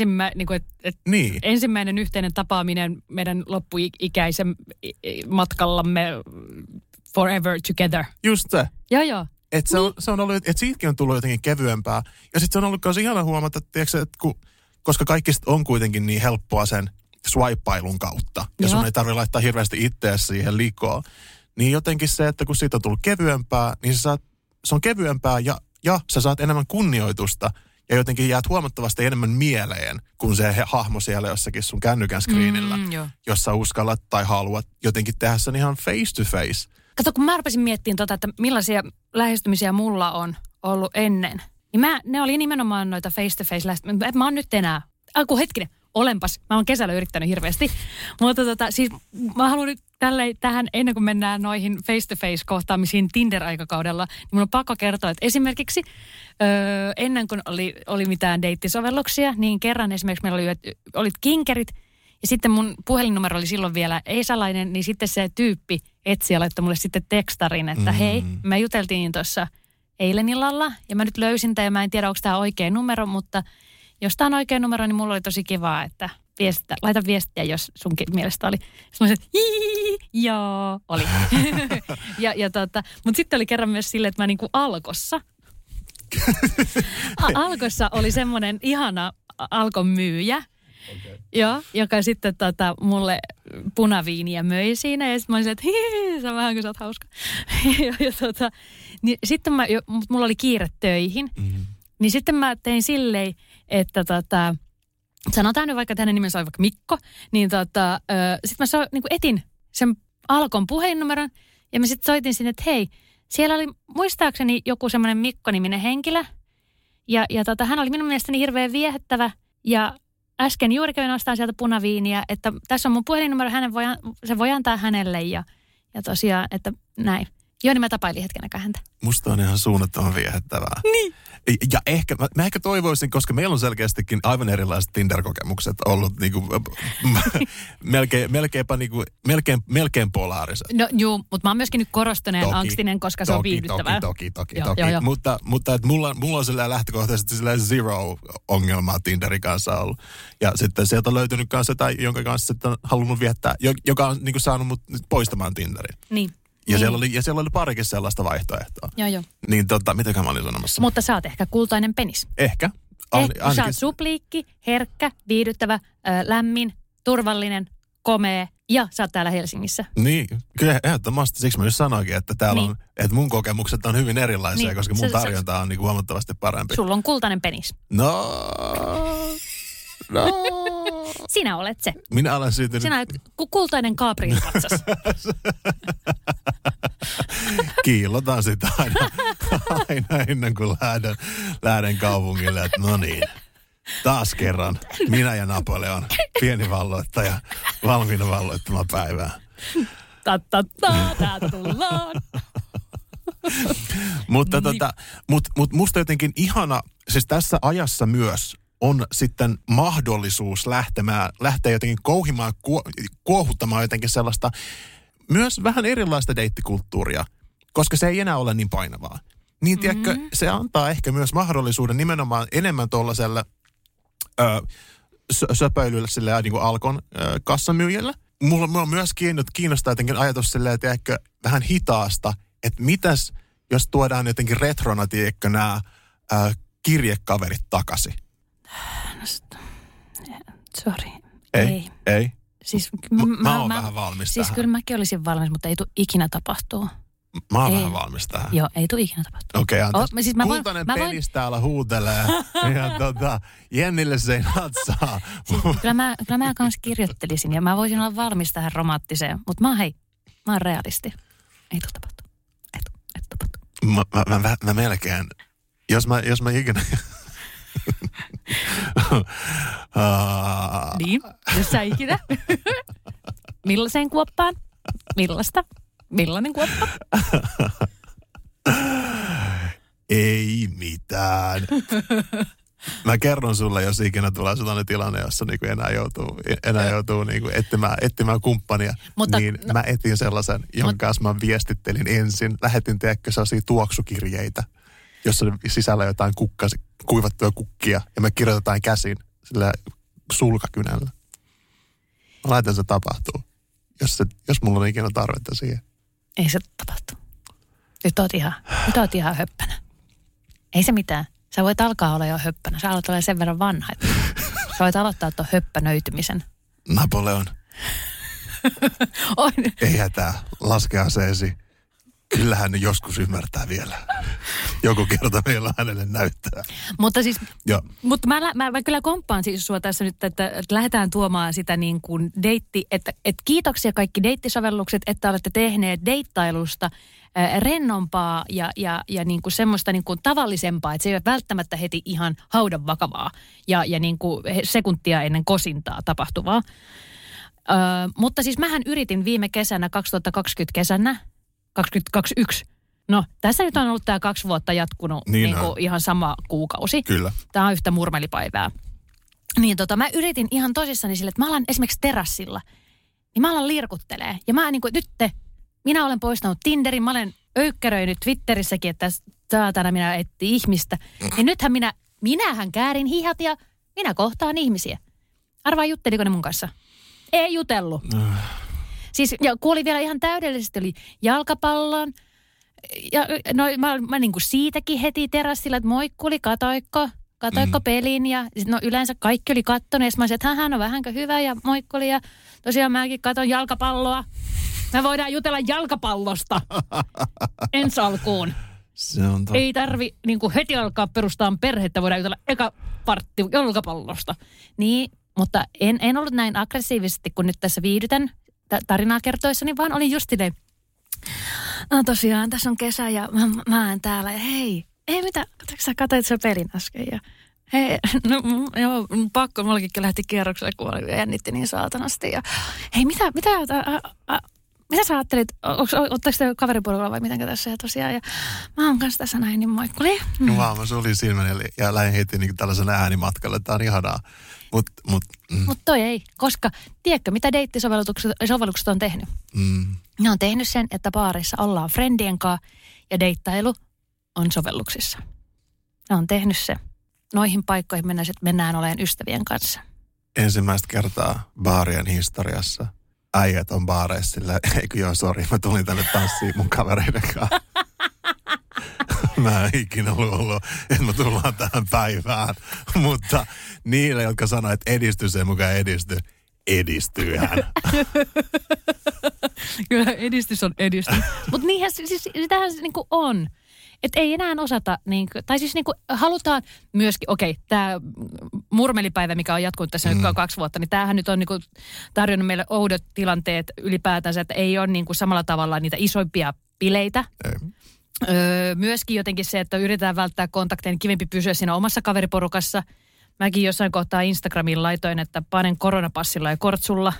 ensimmäinen yhteinen tapaaminen meidän loppuikäisen matkallamme forever together. Just se. Joo. Että se on ollut, että siitäkin on tullut jotenkin kevyempää. Ja sitten se on ollut myös ihana huomata, että koska kaikki on kuitenkin niin helppoa sen swipeailun kautta. Ja sun ei tarvitse laittaa hirveästi itseäsi siihen likoon. Niin jotenkin se, että kun siitä on tullut kevyempää, niin se on kevyempää ja sä saat enemmän kunnioitusta. Ja jotenkin jäät huomattavasti enemmän mieleen kuin se hahmo siellä jossakin sun kännykän screenillä, jossa uskallat tai haluat jotenkin tehdä sen ihan face to face. Kato, kun mä rupesin miettimään että millaisia lähestymisiä mulla on ollut ennen. Niin ne oli nimenomaan noita face to face lähestymisiä. Mä oon nyt enää. Hetkinen, olenpas. Mä oon kesällä yrittänyt hirveästi. Mutta siis mä haluan nyt tähän, ennen kuin mennään noihin face-to-face kohtaamisiin Tinder-aikakaudella, niin mun on pakko kertoa, että esimerkiksi ennen kuin oli mitään deittisovelluksia, niin kerran esimerkiksi meillä oli kinkerit, Ja sitten mun puhelinnumero oli silloin vielä ei-salainen, niin sitten se tyyppi etsi ja laittoi mulle sitten tekstarin, että hei, me juteltiin tuossa eilen illalla ja mä nyt löysin tämän ja mä en tiedä, onko tämä oikea numero, mutta jos tämä on oikea numero, niin mulla oli tosi kivaa, että laita viestiä, jos sunkin mielestä oli. Sitten mä sanoin, joo, oli. Mutta sitten oli kerran myös silleen, että mä niinku Alkossa. Alkossa oli semmoinen ihana Alkon myyjä, joo, joka sitten mulle punaviiniä möi siinä. Ja sitten mä olin että sä vähän kun sä oot hauska. Niin sitten mulla oli kiire töihin. Niin sitten mä tein silleen, että sanotaan nyt vaikka, että hänen nimensä oli vaikka Mikko. Niin sitten mä niin etin sen Alkon puhelinnumeron. Ja mä sitten soitin sinne, että hei, siellä oli muistaakseni joku semmoinen Mikko-niminen henkilö. Ja hän oli minun mielestäni hirveän viehättävä. Ja äsken juuri kävin ostaa sieltä punaviiniä, että tässä on mun puhelinnumero, se voi antaa hänelle. Ja tosiaan, että näin. Joo, niin mä tapailin hetken aikaa häntä. Musta on ihan suunnattoman viehättävää. Niin. Ja ehkä, mä ehkä toivoisin, koska meillä on selkeästikin aivan erilaiset Tinder-kokemukset ollut niinku, melkein polaariset. No juu, mutta mä oon myöskin nyt korostuneen angstinen, koska se on viihdyttävää. Toki. Mutta että mulla on sellainen lähtökohtaisesti sellainen zero ongelmaa Tinderin kanssa ollut. Ja sitten sieltä on löytynyt kanssa jotain, jonka kanssa sitten on halunnut viettää, joka on niinku saanut mut poistamaan Tinderin. Niin. Ja siellä oli parikin sellaista vaihtoehtoa. Joo. Niin mitäkään mä olin sanomassa? Mutta sä oot ehkä kultainen penis. Ehkä. Sä oot supliikki, herkkä, viihdyttävä, lämmin, turvallinen, komea ja sä oot täällä Helsingissä. Niin, kyllä ehdottomasti. Siksi mä just sanoinkin, että täällä on, että mun kokemukset on hyvin erilaisia, koska mun tarjonta on niin huomattavasti parempi. Sulla on kultainen penis. No. Sinä olet se. Minä olen siitä. Sinä olet kultainen Gabriel katsas. Kiillotan sitä aina ennen kuin lähden kaupungille, että no niin, taas kerran minä ja Napoleon, pieni valloittaja, valmiina valloittamaan päivää. Täältä tullaan. Mutta musta jotenkin ihana, siis tässä ajassa myös on sitten mahdollisuus lähteä jotenkin kuohuttamaan jotenkin sellaista myös vähän erilaista deittikulttuuria, koska se ei enää ole niin painavaa. Niin tiedätkö, se antaa ehkä myös mahdollisuuden nimenomaan enemmän tuollaiselle söpöilylle silleen niin kuin Alkon kassamyyjälle. Mulla on myös kiinnostaa jotenkin ajatus silleen, tiedätkö, vähän hitaasta, että mitäs jos tuodaan jotenkin retrona, tiedätkö, nämä kirjekaverit takaisin. Sorry. Ei. Siis, mä oon vähän valmis tähän. Siis kyllä mäkin olisin valmis, mutta ei tule ikinä tapahtua. Mä oon vähän valmis tähän. Joo, ei tule ikinä tapahtua. Okei, anteeksi. Siis kultainen penis täällä huutelee ja Jennille se ei natsaa. Kyllä mä kans kirjoittelisin ja mä voisin olla valmis tähän romanttiseen, mutta mä oon realisti. Ei tule tapahtua. Ei tule tapahtua. Mä melkein, jos mä ikinä... Niin, jos sä ikinä. Millaiseen kuoppaan? Millaista? Millainen kuoppa? Ei mitään. Mä kerron sulle, jos ikinä tulee sellainen tilanne, jossa niinku enää joutuu niinku etsimään kumppania. Niin mä etin sellaisen, jonka kanssa mä viestittelin ensin. Lähetin sellaisia tuoksukirjeitä, jossa on sisällä jotain kuivattuja kukkia. Ja me kirjoitetaan käsin sillä sulkakynällä. Mä laitan se tapahtuu, jos mulla on ikinä tarvetta siihen. Ei se tapahtu. Nyt oot ihan höppänä. Ei se mitään. Sä voit alkaa olla jo höppänä. Sä aloit olla sen verran vanha, että sä voit aloittaa tuon höppänöitymisen. Napoleon. Ei hätää. Laske aseesi. Kyllähän joskus ymmärtää vielä. Joku kerta meillä hänelle näyttää. Mutta siis, mä kyllä komppaan siis sua tässä nyt, että lähdetään tuomaan sitä niin kuin että kiitoksia kaikki deittisovellukset, että olette tehneet deittailusta rennompaa ja niin kuin semmoista niin kuin tavallisempaa, että se ei ole välttämättä heti ihan haudan vakavaa ja niin kuin sekuntia ennen kosintaa tapahtuvaa. Mutta siis mähän yritin viime kesänä, 2020 kesänä, 2021. No, tässä nyt on ollut tämä 2 vuotta jatkunut niin kuin ihan sama kuukausi. Kyllä. Tämä on yhtä murmelipäivää. Niin mä yritin ihan tosissani sille, että mä alan esimerkiksi terassilla, niin mä alan lirkuttelee. Ja mä niin kuin, minä olen poistanut Tinderin, mä olen öykkäröinyt Twitterissäkin, että saatana minä etsi ihmistä. Ja nythän minähän käärin hihat ja minä kohtaan ihmisiä. Arvaa, jutteliko ne mun kanssa? Ei jutellut. Siis, ja kuoli vielä ihan täydellisesti, oli jalkapallon. Ja no, mä niin kuin siitäkin heti terassilla, että moikkuli, katoikko pelin. Ja no yleensä kaikki oli kattonut. Ja mä olisin, että hän on vähänkö hyvä ja moikkuli. Ja tosiaan mäkin katon jalkapalloa. Me voidaan jutella jalkapallosta ensi alkuun. Se on totta. Ei tarvi niin kuin heti alkaa perustaa perhettä, voidaan jutella eka partti jalkapallosta. Niin, mutta en ollut näin aggressiivisesti, kun nyt tässä viihdytän tarinaa kertoessani, vaan olin just silleen, no tosiaan, tässä on kesä ja mä oon täällä. Ja hei, mitä, sä katsoit sen pelin äsken ja hei, no joo, pakko, mullakin lähti kierrokselle, kun jännitti niin saatanasti. Ja hei, mitä sä ajattelit, ottaako te kaveripuolella vai mitenkä tässä ja tosiaan, ja mä oon kanssa tässä näin, niin moikkuli. Vaan mä sulin silmäni ja lähdin heti niin tällaisen äänimatkalle, tää on ihanaa. Mut toi ei, koska tiedätkö, mitä deittisovellukset on tehnyt? Ne on tehnyt sen, että baarissa ollaan friendien kanssa ja deittailu on sovelluksissa. Ne on tehnyt se. Noihin paikkoihin mennään olemaan ystävien kanssa. Ensimmäistä kertaa baarien historiassa äijät on baareissa sillä, eikö joo, sori, mä tulin tänne tanssiin mun kavereiden kanssa. Mä en ikinä ollut, että me tullaan tähän päivään. Mutta niille, jotka sanoo, että edisty sen mukaan edistyyhän. Kyllä edistys on edistys. Mutta niinhän sitähän se niinku on. Että ei enää osata, niinku, tai siis niinku halutaan myöskin, tämä murmelipäivä, mikä on jatkunut tässä nyt 2 vuotta, niin tämähän nyt on niinku tarjonnut meille oudot tilanteet ylipäätänsä, että ei ole niinku samalla tavalla niitä isoimpia bileitä. Myöskin jotenkin se, että yritetään välttää kontakteja, niin kivempi pysyä siinä omassa kaveriporukassa. Mäkin jossain kohtaa Instagramiin laitoin, että panen koronapassilla ja kortsulla.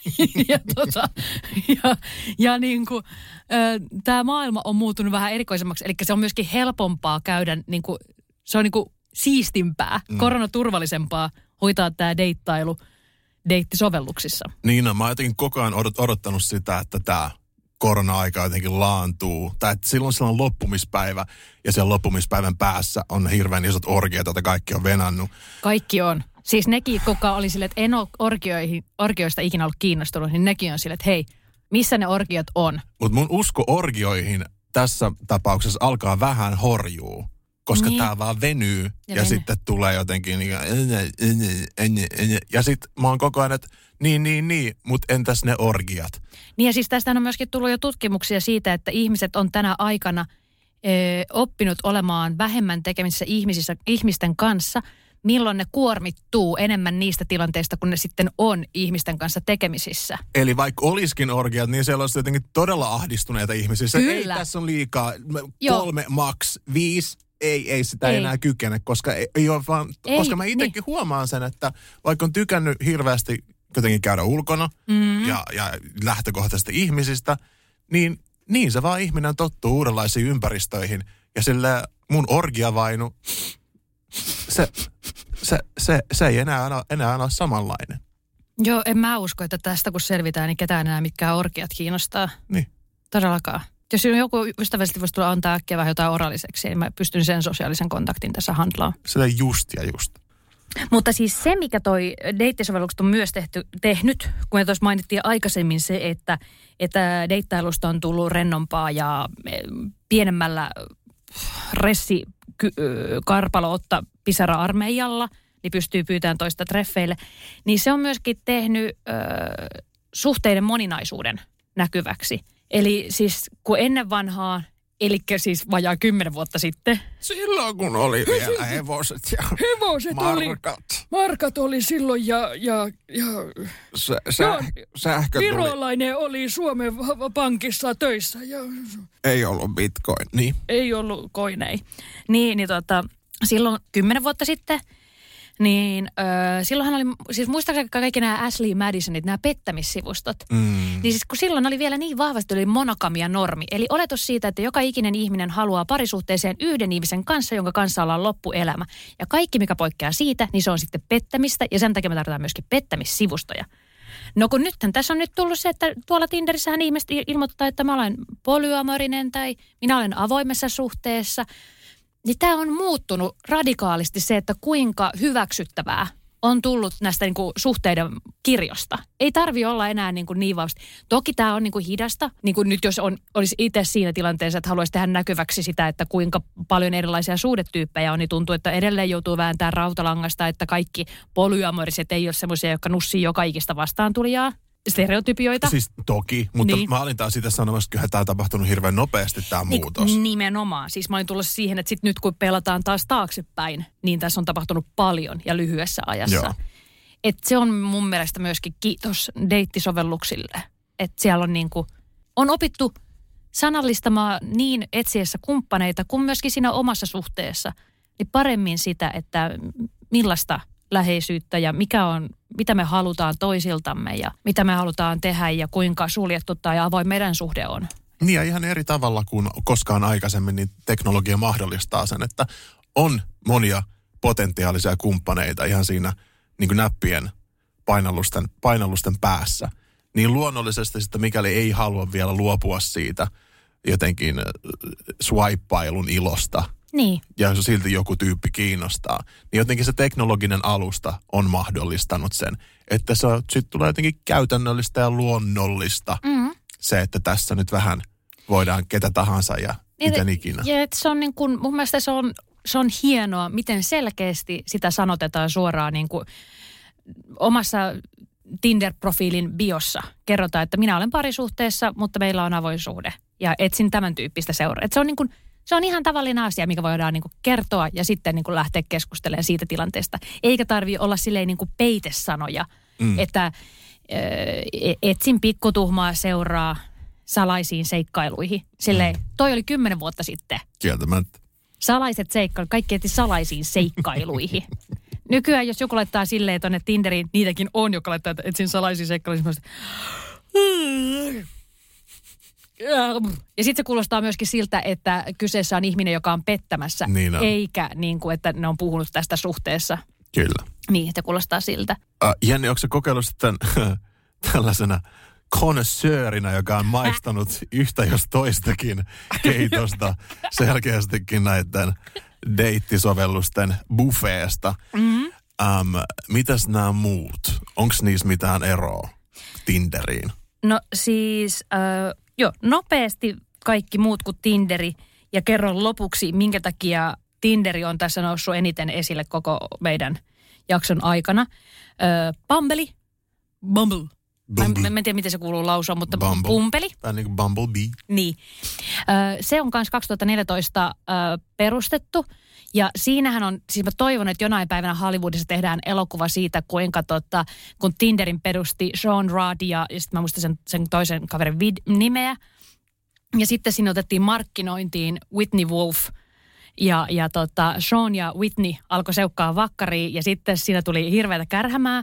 ja niin kuin, tämä maailma on muuttunut vähän erikoisemmaksi. Eli se on myöskin helpompaa käydä, niin kuin, se on niin kuin siistimpää, koronaturvallisempaa hoitaa tämä deittailu deittisovelluksissa. Niin no, mä oon jotenkin koko ajan odottanut sitä, että tämä korona-aika jotenkin laantuu. Tai että silloin on loppumispäivä ja siellä loppumispäivän päässä on hirveän isot orgiat, joita kaikki on venannut. Kaikki on. Siis nekin, kuka oli silleen, että en ole orgioista ikinä ollut kiinnostunut, niin nekin on silleen, että hei, missä ne orgiat on? Mutta mun usko orgioihin tässä tapauksessa alkaa vähän horjuu, koska niin. Tää vaan venyy ja sitten tulee jotenkin ja sitten mä oon koko ajan, että niin, mutta entäs ne orgiat? Niin ja siis tästä on myöskin tullut jo tutkimuksia siitä, että ihmiset on tänä aikana oppinut olemaan vähemmän tekemisissä ihmisten kanssa, milloin ne kuormittuu enemmän niistä tilanteista, kun ne sitten on ihmisten kanssa tekemisissä. Eli vaikka olisikin orgiat, niin siellä olisi jotenkin todella ahdistuneita ihmisiä. Kyllä. Ei, tässä on liikaa, 3 max, 5, ei sitä enää kykene, koska ei ole vaan, koska mä itsekin huomaan sen, että vaikka on tykännyt hirveästi jotenkin käydä ulkona ja lähtökohtaisesti ihmisistä, niin se vaan ihminen tottuu uudenlaisiin ympäristöihin. Ja sillä mun orgiavainu, se ei enää ole samanlainen. Joo, en mä usko, että tästä kun selvitään, niin ketään enää mitkään orgiat kiinnostaa. Niin. Todellakaan. Jos joku ystävällisesti voisi tulla antaa äkkiä vähän jotain oraliseksi, niin mä pystyn sen sosiaalisen kontaktin tässä handlaamaan. Sitä just. Mutta siis se, mikä toi deittisovellukset on myös tehnyt, kun me tuossa mainittiin aikaisemmin se, että deittailusta on tullut rennompaa ja pienemmällä karpalo ottaa pisara-armeijalla, niin pystyy pyytämään toista treffeille, niin se on myöskin tehnyt suhteiden moninaisuuden näkyväksi. Eli siis kun ennen vanhaa, eli siis vajaa 10 vuotta sitten. Silloin kun oli vielä hevoset ja markat oli silloin ja sähkö virolainen oli Suomen pankissa töissä. Ja ei ollut bitcoin, niin. Ei ollut koinei. Niin silloin 10 vuotta sitten Niin silloinhan oli, siis muistaakseni kaikki nämä Ashley Madisonit, nämä pettämissivustot. Niin siis kun silloin oli vielä niin vahvasti oli monogamia normi. Eli oletus siitä, että joka ikinen ihminen haluaa parisuhteeseen yhden ihmisen kanssa, jonka kanssa ollaan loppuelämä. Ja kaikki, mikä poikkeaa siitä, niin se on sitten pettämistä. Ja sen takia me tarvitaan myöskin pettämissivustoja. No kun nythän tässä on nyt tullut se, että tuolla Tinderissähän ihmiset ilmoittaa, että mä olen polyamorinen tai minä olen avoimessa suhteessa. Niin tämä on muuttunut radikaalisti se, että kuinka hyväksyttävää on tullut näistä niin kuin suhteiden kirjosta. Ei tarvi olla enää niin vausti. Toki tämä on niin kuin hidasta. Niin kuin nyt jos olisi itse siinä tilanteessa, että haluaisi tehdä näkyväksi sitä, että kuinka paljon erilaisia suhdetyyppejä on, niin tuntuu, että edelleen joutuu vääntämään rautalangasta, että kaikki polyamoriset ei ole semmoisia, jotka nussii joka ikistä vastaantulijaa. Stereotypioita. Siis toki, mutta niin. Mä olin taas sitä sanomassa, että tämä on tapahtunut hirveän nopeasti tämä muutos. Nimenomaan. Siis mä olin tullut siihen, että sit nyt kun pelataan taas taaksepäin, niin tässä on tapahtunut paljon ja lyhyessä ajassa. Joo. Että se on mun mielestä myöskin kiitos deittisovelluksille. Että siellä on on opittu sanallistamaan niin etsiessä kumppaneita kuin myöskin siinä omassa suhteessa. Niin paremmin sitä, että millaista läheisyyttä ja mitä me halutaan toisiltamme ja mitä me halutaan tehdä ja kuinka suljettu tai avoin meidän suhde on. Niin ja ihan eri tavalla kuin koskaan aikaisemmin, niin teknologia mahdollistaa sen, että on monia potentiaalisia kumppaneita ihan siinä niin kuin näppien painallusten päässä. Niin luonnollisesti sitten mikäli ei halua vielä luopua siitä jotenkin swipeailun ilosta, niin. Ja jos silti joku tyyppi kiinnostaa, niin jotenkin se teknologinen alusta on mahdollistanut sen, että se sitten tulee jotenkin käytännöllistä ja luonnollista se, että tässä nyt vähän voidaan ketä tahansa ja miten ikinä. Ja se on mun mielestä se on hienoa, miten selkeästi sitä sanotetaan suoraan omassa Tinder-profiilin biossa. Kerrotaan, että minä olen parisuhteessa, mutta meillä on avoin suhde ja etsin tämän tyyppistä seuraa. Että se on ihan tavallinen asia, mikä voidaan kertoa ja sitten lähteä keskustelemaan siitä tilanteesta. Eikä tarvitse olla silleen peitesanoja, että etsin pikkutuhmaa seuraa salaisiin seikkailuihin. Silleen, toi oli 10 vuotta sitten. Kieltämättä. Salaiset seikkailut, kaikki etsi salaisiin seikkailuihin. Nykyään, jos joku laittaa silleen tuonne Tinderiin, niitäkin on, joka laittaa, että etsin salaisiin seikkailuihin. Ja sitten se kuulostaa myöskin siltä, että kyseessä on ihminen, joka on pettämässä, niin on. Eikä että ne on puhunut tästä suhteessa. Kyllä. Niin, se kuulostaa siltä. Jenni, onko se kokeillut sitten tällaisena connoisseurinä, joka on maistanut yhtä jos toistakin keitosta selkeästikin näiden deittisovellusten buffeesta? Mitäs nämä muut? Onko niissä mitään eroa Tinderiin? No siis, nopeasti kaikki muut kuin Tinderi. Ja kerron lopuksi, minkä takia Tinderi on tässä noussut eniten esille koko meidän jakson aikana. Bumble. Mä en tiedä, miten se kuuluu lausua, mutta Bumpeli. Vähän niin kuin Bumblebee. Niin. Se on myös 2014 perustettu. Ja siinähän on, siis mä toivon, että jonain päivänä Hollywoodissa tehdään elokuva siitä, kuinka kun Tinderin perusti Sean Rudd ja sitten mä muistan sen toisen kaverin nimeä. Ja sitten siinä otettiin markkinointiin Whitney Wolf. Ja Sean ja Whitney alkoi seukkaa vakkariin ja sitten siinä tuli hirveätä kärhämää.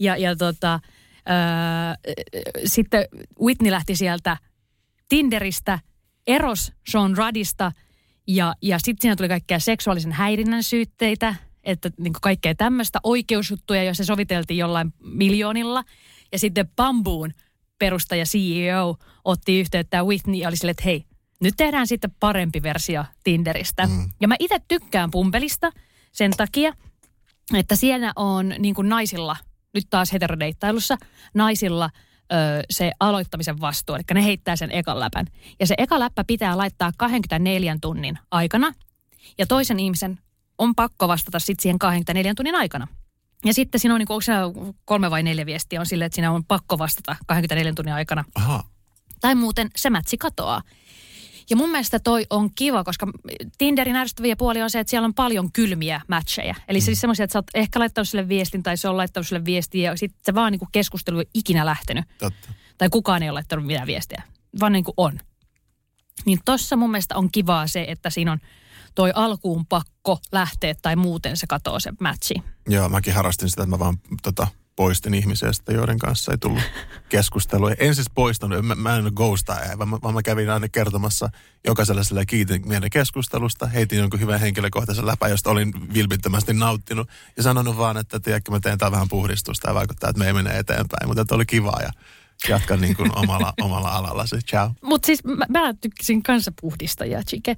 Sitten Whitney lähti sieltä Tinderistä, eros Sean Ruddista ja sitten siinä tuli kaikkea seksuaalisen häirinnän syytteitä, että kaikkea tämmöistä oikeusjuttuja, joissa soviteltiin jollain miljoonilla. Ja sitten Bamboon perustaja CEO otti yhteyttä Whitney ja oli silleen, että hei, nyt tehdään sitten parempi versio Tinderistä. Ja mä itse tykkään Bumbelista sen takia, että siellä on naisilla, nyt taas heterodeittailussa, naisilla se aloittamisen vastuu, eli ne heittää sen ekan läpän. Ja se eka läppä pitää laittaa 24 tunnin aikana, ja toisen ihmisen on pakko vastata sitten siihen 24 tunnin aikana. Ja sitten siinä on, onko siinä 3 vai 4 viestiä, on silleen, että siinä on pakko vastata 24 tunnin aikana. Aha. Tai muuten se mätsi katoaa. Ja mun mielestä toi on kiva, koska Tinderin ärsyttäviä puoli on se, että siellä on paljon kylmiä matcheja. Eli siis semmoisia, että sä oot ehkä laittanut sille viestin tai se on laittanut sille viestiä ja sitten se vaan keskustelu ei ikinä lähtenyt. Totta. Tai kukaan ei ole laittanut mitään viestiä, vaan on. Niin tossa mun mielestä on kivaa se, että siinä on toi alkuun pakko lähteä tai muuten se katoo se matchi. Joo, mäkin harrastin sitä, että mä vaan poistin ihmisiä, joiden kanssa ei tullut keskustelua. En siis poistanut, mä en ole ghostaa, vaan mä kävin aina kertomassa jokaiselle sillä kiitin meidän keskustelusta, heitin jonkun hyvän henkilökohtaisen läpän, josta olin vilpittömästi nauttinut ja sanonut vaan, että tiedätkö, mä teen tää vähän puhdistusta ja vaikuttaa, että me ei mene eteenpäin, mutta oli kivaa ja jatkan niin kuin omalla alallasi. Ciao. Mutta siis mä tykkäsin kanssa puhdistajia, Chike.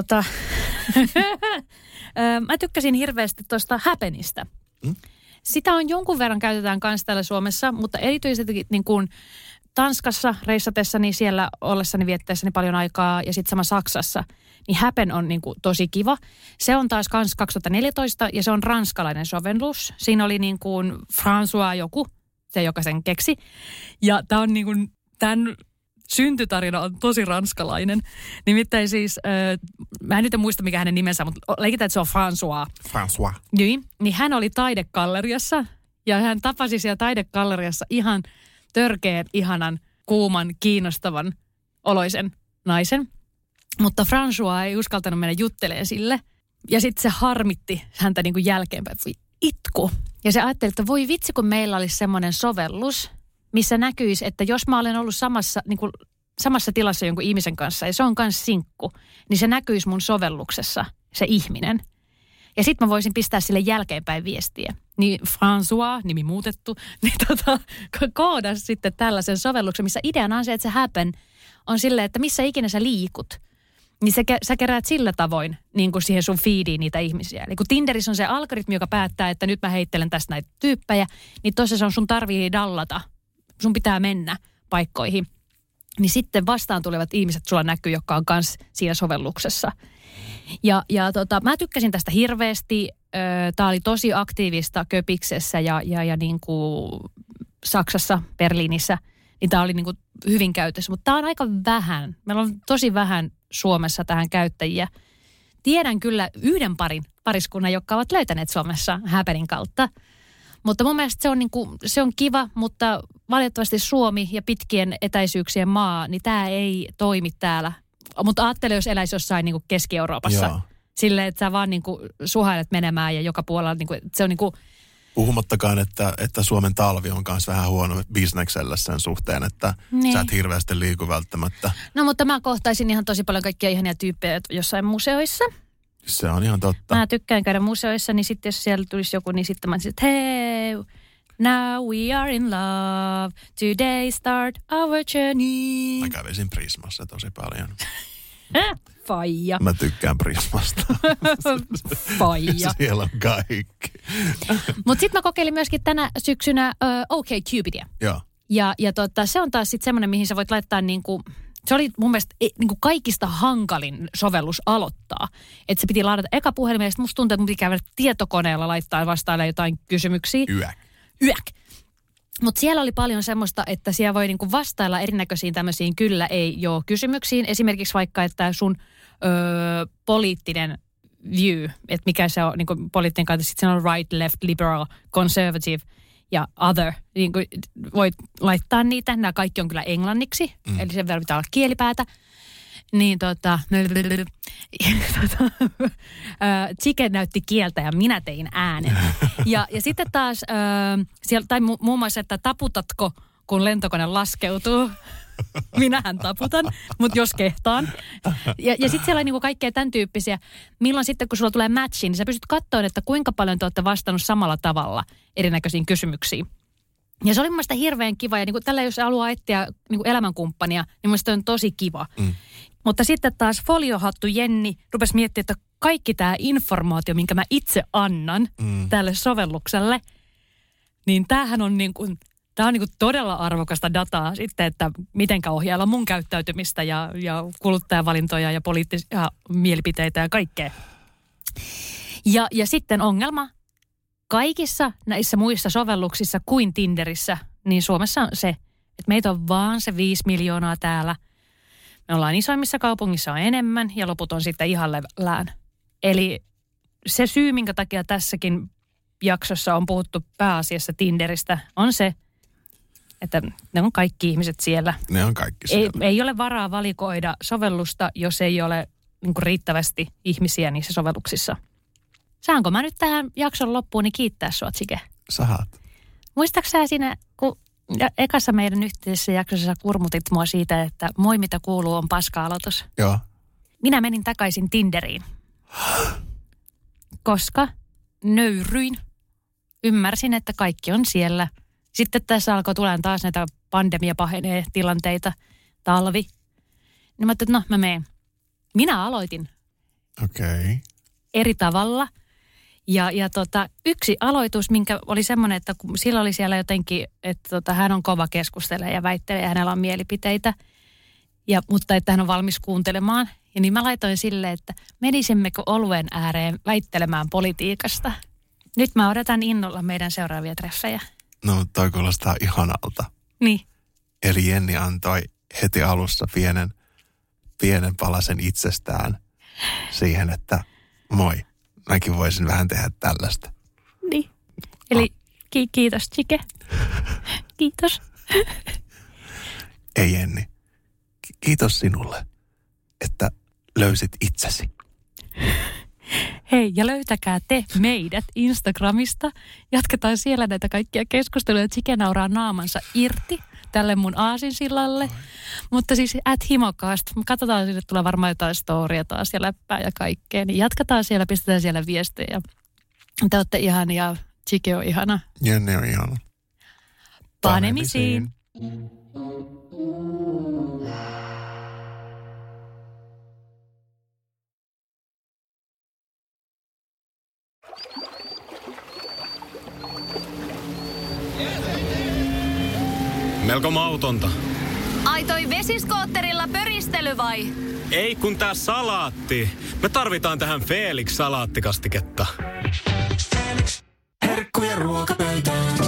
Mä tykkäsin hirveästi tuosta Happenista. Sitä on jonkun verran käytetään kanssa täällä Suomessa, mutta erityisesti niin kuin Tanskassa reissatessani, siellä ollessani viettäessäni paljon aikaa ja sitten sama Saksassa, niin Happen on niin kuin tosi kiva. Se on taas kans 2014 ja se on ranskalainen sovellus. Siinä oli niin kuin François joku, se joka sen keksi. Ja tämä on niin kuin, tämän syntytarina on tosi ranskalainen. Nimittäin siis, mä en nyt muista mikä hänen nimensä, mutta leikitään, että se on François. François. Niin hän oli taidegalleriassa ja hän tapasi siellä taidegalleriassa ihan törkeän, ihanan, kuuman, kiinnostavan oloisen naisen. Mutta François ei uskaltanut mennä juttelemaan sille. Ja sitten se harmitti häntä niin kuin jälkeenpäin. Itku. Ja se ajatteli, että voi vitsi, kun meillä olisi semmoinen sovellus, missä näkyisi, että jos mä olen ollut samassa tilassa jonkun ihmisen kanssa ja se on myös sinkku, niin se näkyisi mun sovelluksessa, se ihminen. Ja sitten mä voisin pistää sille jälkeenpäin viestiä. Niin François, nimi muutettu, niin koodasi sitten tällaisen sovelluksen, missä ideana on se, että se Happen on silleen, että missä ikinä sä liikut, niin sä keräät sillä tavoin niin kuin siihen sun feediin niitä ihmisiä. Eli kun Tinderissä on se algoritmi, joka päättää, että nyt mä heittelen tästä näitä tyyppejä, niin tosiaan se on sun tarvii dallata. Sun pitää mennä paikkoihin. Niin sitten vastaan tulevat ihmiset sulla näkyy, jotka on kanssa siinä sovelluksessa. Ja mä tykkäsin tästä hirveästi. Tää oli tosi aktiivista Köpiksessä ja niin kuin Saksassa, Berliinissä. Niin tää oli niin kuin hyvin käytössä. Mutta tää on aika vähän. Meillä on tosi vähän Suomessa tähän käyttäjiä. Tiedän kyllä yhden pariskunnan, jotka ovat löytäneet Suomessa Happenin kautta. Mutta mun mielestä se on kiva, mutta valitettavasti Suomi ja pitkien etäisyyksien maa, niin tämä ei toimi täällä. Mutta ajattele, jos eläisi jossain niin kuin Keski-Euroopassa. Joo. Silleen, että sä vaan niin kuin suhailet menemään ja joka puolella, niin kuin, se on niin kuin... Puhumattakaan, että Suomen talvi on myös vähän huono bisneksellä sen suhteen, että niin. Sä et hirveästi liiku välttämättä. No mutta mä kohtaisin ihan tosi paljon kaikkia ihania tyyppejä jossain museoissa. Se on ihan totta. Mä tykkään käydä museoissa, niin sitten jos siellä tulisi joku, niin sitten mä olisin, että hey, now we are in love, today start our journey. Mä kävisin Prismassa tosi paljon. Faija. Mä tykkään Prismasta. Faija. Siellä on kaikki. Mutta sitten mä kokeilin myöskin tänä syksynä OkCupidia. Joo. Ja se on taas sitten semmoinen, mihin sä voit laittaa niinku... Se oli mun mielestä niinku kaikista hankalin sovellus aloittaa. Että se piti ladata eka puhelimeen, ja sitten musta tuntuu, että mun piti käydä tietokoneella laittaa vastailla jotain kysymyksiä. Yäk. Mutta siellä oli paljon semmoista, että siellä voi niinku vastailla erinäköisiin tämmöisiin kyllä, ei, joo kysymyksiin. Esimerkiksi vaikka, että sun poliittinen view, että mikä se on niinku poliittinen kanta. Sitten se on right, left, liberal, conservative ja other. Niin kuin voit laittaa niitä. Nämä kaikki on kyllä englanniksi, eli sen verran pitää olla kielipäätä. Niin Chike näytti kieltä ja minä tein äänen. Ja sitten taas, siellä, tai muun muassa, että taputatko, kun lentokone laskeutuu. Minähän taputan, mutta jos kehtaan. Ja sitten siellä on niinku kaikkea tämän tyyppisiä. Milloin sitten, kun sulla tulee matchi, niin sä pystyt katsomaan, että kuinka paljon te olette vastannut samalla tavalla erinäköisiin kysymyksiin. Ja se oli mun mielestä hirveän kiva. Ja niinku tällä, jos haluaa etsiä niinku elämänkumppania, niin mun mielestä on tosi kiva. Mutta sitten taas foliohattu Jenni rupesi miettimään, että kaikki tämä informaatio, minkä mä itse annan tälle sovellukselle, niin tämähän on niinku... Tämä on niin kuin todella arvokasta dataa sitten, että mitenkä ohjailla mun käyttäytymistä ja kuluttajavalintoja ja poliittisia mielipiteitä ja kaikkea. Ja sitten ongelma kaikissa näissä muissa sovelluksissa kuin Tinderissä, niin Suomessa on se, että meitä on vaan se 5 miljoonaa täällä. Me ollaan isoimmissa kaupungissa on enemmän ja loput on sitten ihan levällään. Eli se syy, minkä takia tässäkin jaksossa on puhuttu pääasiassa Tinderistä, on se, että ne on kaikki ihmiset siellä. Ne on kaikki siellä. Ei ole varaa valikoida sovellusta, jos ei ole niin kuin riittävästi ihmisiä niissä sovelluksissa. Saanko mä nyt tähän jakson loppuun kiittää sua, Tsike? Saat. Muistatko sä siinä, kun ekassa meidän yhteisessä jaksossa sä kurmutit mua siitä, että moi mitä kuuluu on paska-aloitus? Joo. Minä menin takaisin Tinderiin. Koska nöyryin. Ymmärsin, että kaikki on siellä. Sitten tässä alkoi tulemaan taas näitä pandemia pahenee tilanteita. Talvi. Niin mä ajattelin, että mä menen. Minä aloitin. Okei. Eri tavalla. Ja yksi aloitus, minkä oli semmoinen, että kun sillä oli siellä jotenkin, että hän on kova keskustelemaan ja väittelee ja hänellä on mielipiteitä. Mutta että hän on valmis kuuntelemaan. Ja niin mä laitoin sille, että menisimmekö oluen ääreen väittelemään politiikasta. Nyt mä odotan innolla meidän seuraavia treffejä. No toi kuulostaa ihanalta. Niin. Eli Jenni antoi heti alussa pienen palasen itsestään siihen, että moi, mäkin voisin vähän tehdä tällaista. Niin. Eli kiitos, Tsike. Kiitos. Ei Jenni. Kiitos sinulle, että löysit itsesi. Hei, ja löytäkää te meidät Instagramista. Jatketaan siellä näitä kaikkia keskusteluja. Tsike nauraa naamansa irti tälle mun aasinsillalle. Mutta siis @himokast. Katsotaan, sinne tulee varmaan jotain storia taas ja läppää ja kaikkea. Niin jatketaan siellä, pistetään siellä viestejä. Te olette ihania, Tsike on ihana. Jenni on ihana. Panemisiin. Melko mautonta. Ai toi vesiskootterilla pöristely vai? Ei kun tää salaatti. Me tarvitaan tähän Felix-salaattikastiketta. Herkkuja ruokapöytään.